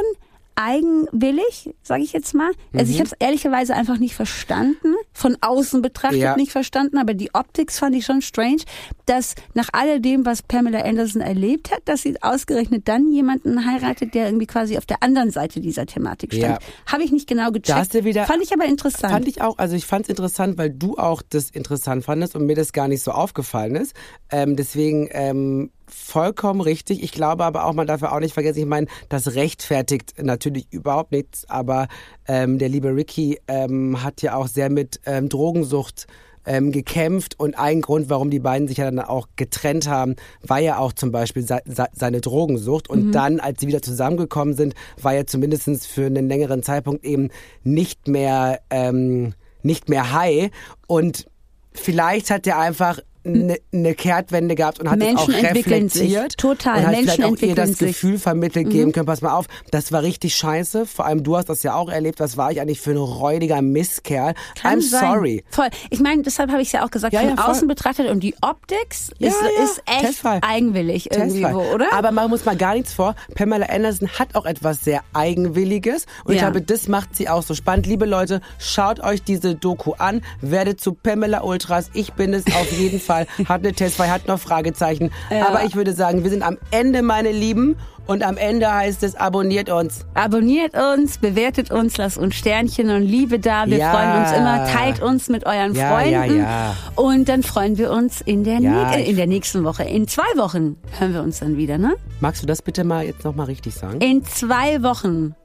eigenwillig, sage ich jetzt mal. Also Mhm. ich habe es ehrlicherweise einfach nicht verstanden, von außen betrachtet Ja. nicht verstanden, aber die Optik fand ich schon strange, dass nach alledem, was Pamela Anderson erlebt hat, dass sie ausgerechnet dann jemanden heiratet, der irgendwie quasi auf der anderen Seite dieser Thematik stand. Ja. Habe ich nicht genau Da gecheckt. hast du wieder- fand ich aber interessant. Fand ich auch, also ich fand es interessant, weil du auch das interessant fandest und mir das gar nicht so aufgefallen ist. Ähm, deswegen ähm, vollkommen richtig. Ich glaube aber auch, man darf ja auch nicht vergessen, ich meine, das rechtfertigt natürlich überhaupt nichts, aber ähm, der liebe Ricky ähm, hat ja auch sehr mit ähm, Drogensucht ähm, gekämpft und ein Grund, warum die beiden sich ja dann auch getrennt haben, war ja auch zum Beispiel se- se- seine Drogensucht und mhm. dann, als sie wieder zusammengekommen sind, war er zumindest für einen längeren Zeitpunkt eben nicht mehr, ähm, nicht mehr high und vielleicht hat er einfach eine ne Kehrtwende gehabt und hat das auch Menschen entwickeln reflektiert. sich. Total. Und hat Menschen vielleicht auch ihr entwickeln das sich. Gefühl vermittelt geben können, pass mal auf, das war richtig scheiße. Vor allem du hast das ja auch erlebt. Was war ich eigentlich für ein räudiger Mistkerl? Kann I'm sein. sorry. Voll. Ich meine, deshalb habe ich es ja auch gesagt, Ja, von ja, voll. außen betrachtet und die Optik ist, Ja, ja. ist echt Testfall. eigenwillig irgendwie, Testfall. wo, oder? Aber machen wir uns mal gar nichts vor. Pamela Anderson hat auch etwas sehr Eigenwilliges. Und ich Ja. glaube, das macht sie auch so spannend. Liebe Leute, schaut euch diese Doku an. Werdet zu Pamela Ultras. Ich bin es auf jeden Fall. Hat eine Testfall, hat noch Fragezeichen. Ja. Aber ich würde sagen, wir sind am Ende, meine Lieben. Und am Ende heißt es, abonniert uns. Abonniert uns, bewertet uns, lasst uns Sternchen und Liebe da. Wir Ja. freuen uns immer. Teilt uns mit euren Ja, Freunden. ja, ja. Und dann freuen wir uns in der, Ja, ne- ich- in der nächsten Woche. In zwei Wochen hören wir uns dann wieder, ne? Magst du das bitte mal jetzt nochmal richtig sagen? In zwei Wochen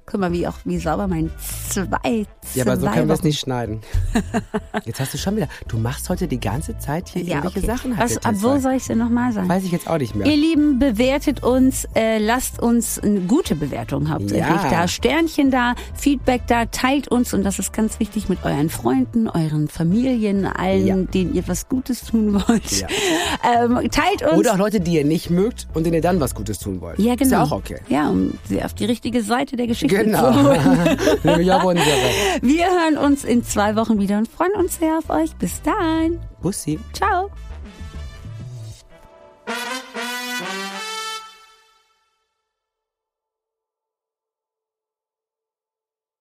Guck mal, wie auch wie sauber mein zwei, Ja, aber so zwei können wir es Wochen- nicht schneiden. Jetzt hast du schon wieder, du machst heute die ganze Zeit hier Ja, irgendwelche okay. Sachen. Was, ab wo soll ich denn nochmal sagen? Weiß ich jetzt auch nicht mehr. Ihr Lieben, bewertet uns, äh, lasst uns eine gute Bewertung hauptsächlich Ja. da, Sternchen da, Feedback da, teilt uns und das ist ganz wichtig mit euren Freunden, euren Familien, allen, Ja. denen ihr was Gutes tun wollt. Ja. Ähm, teilt uns. Oder auch Leute, die ihr nicht mögt und denen ihr dann was Gutes tun wollt. ja, genau. Ist ja auch okay. Ja, um sie auf die richtige Seite der Geschichte Genau. zu holen. Nämlich auch unsere. Wir hören uns in zwei Wochen wieder und freuen uns sehr auf euch. Bis dann. Bussi. Ciao.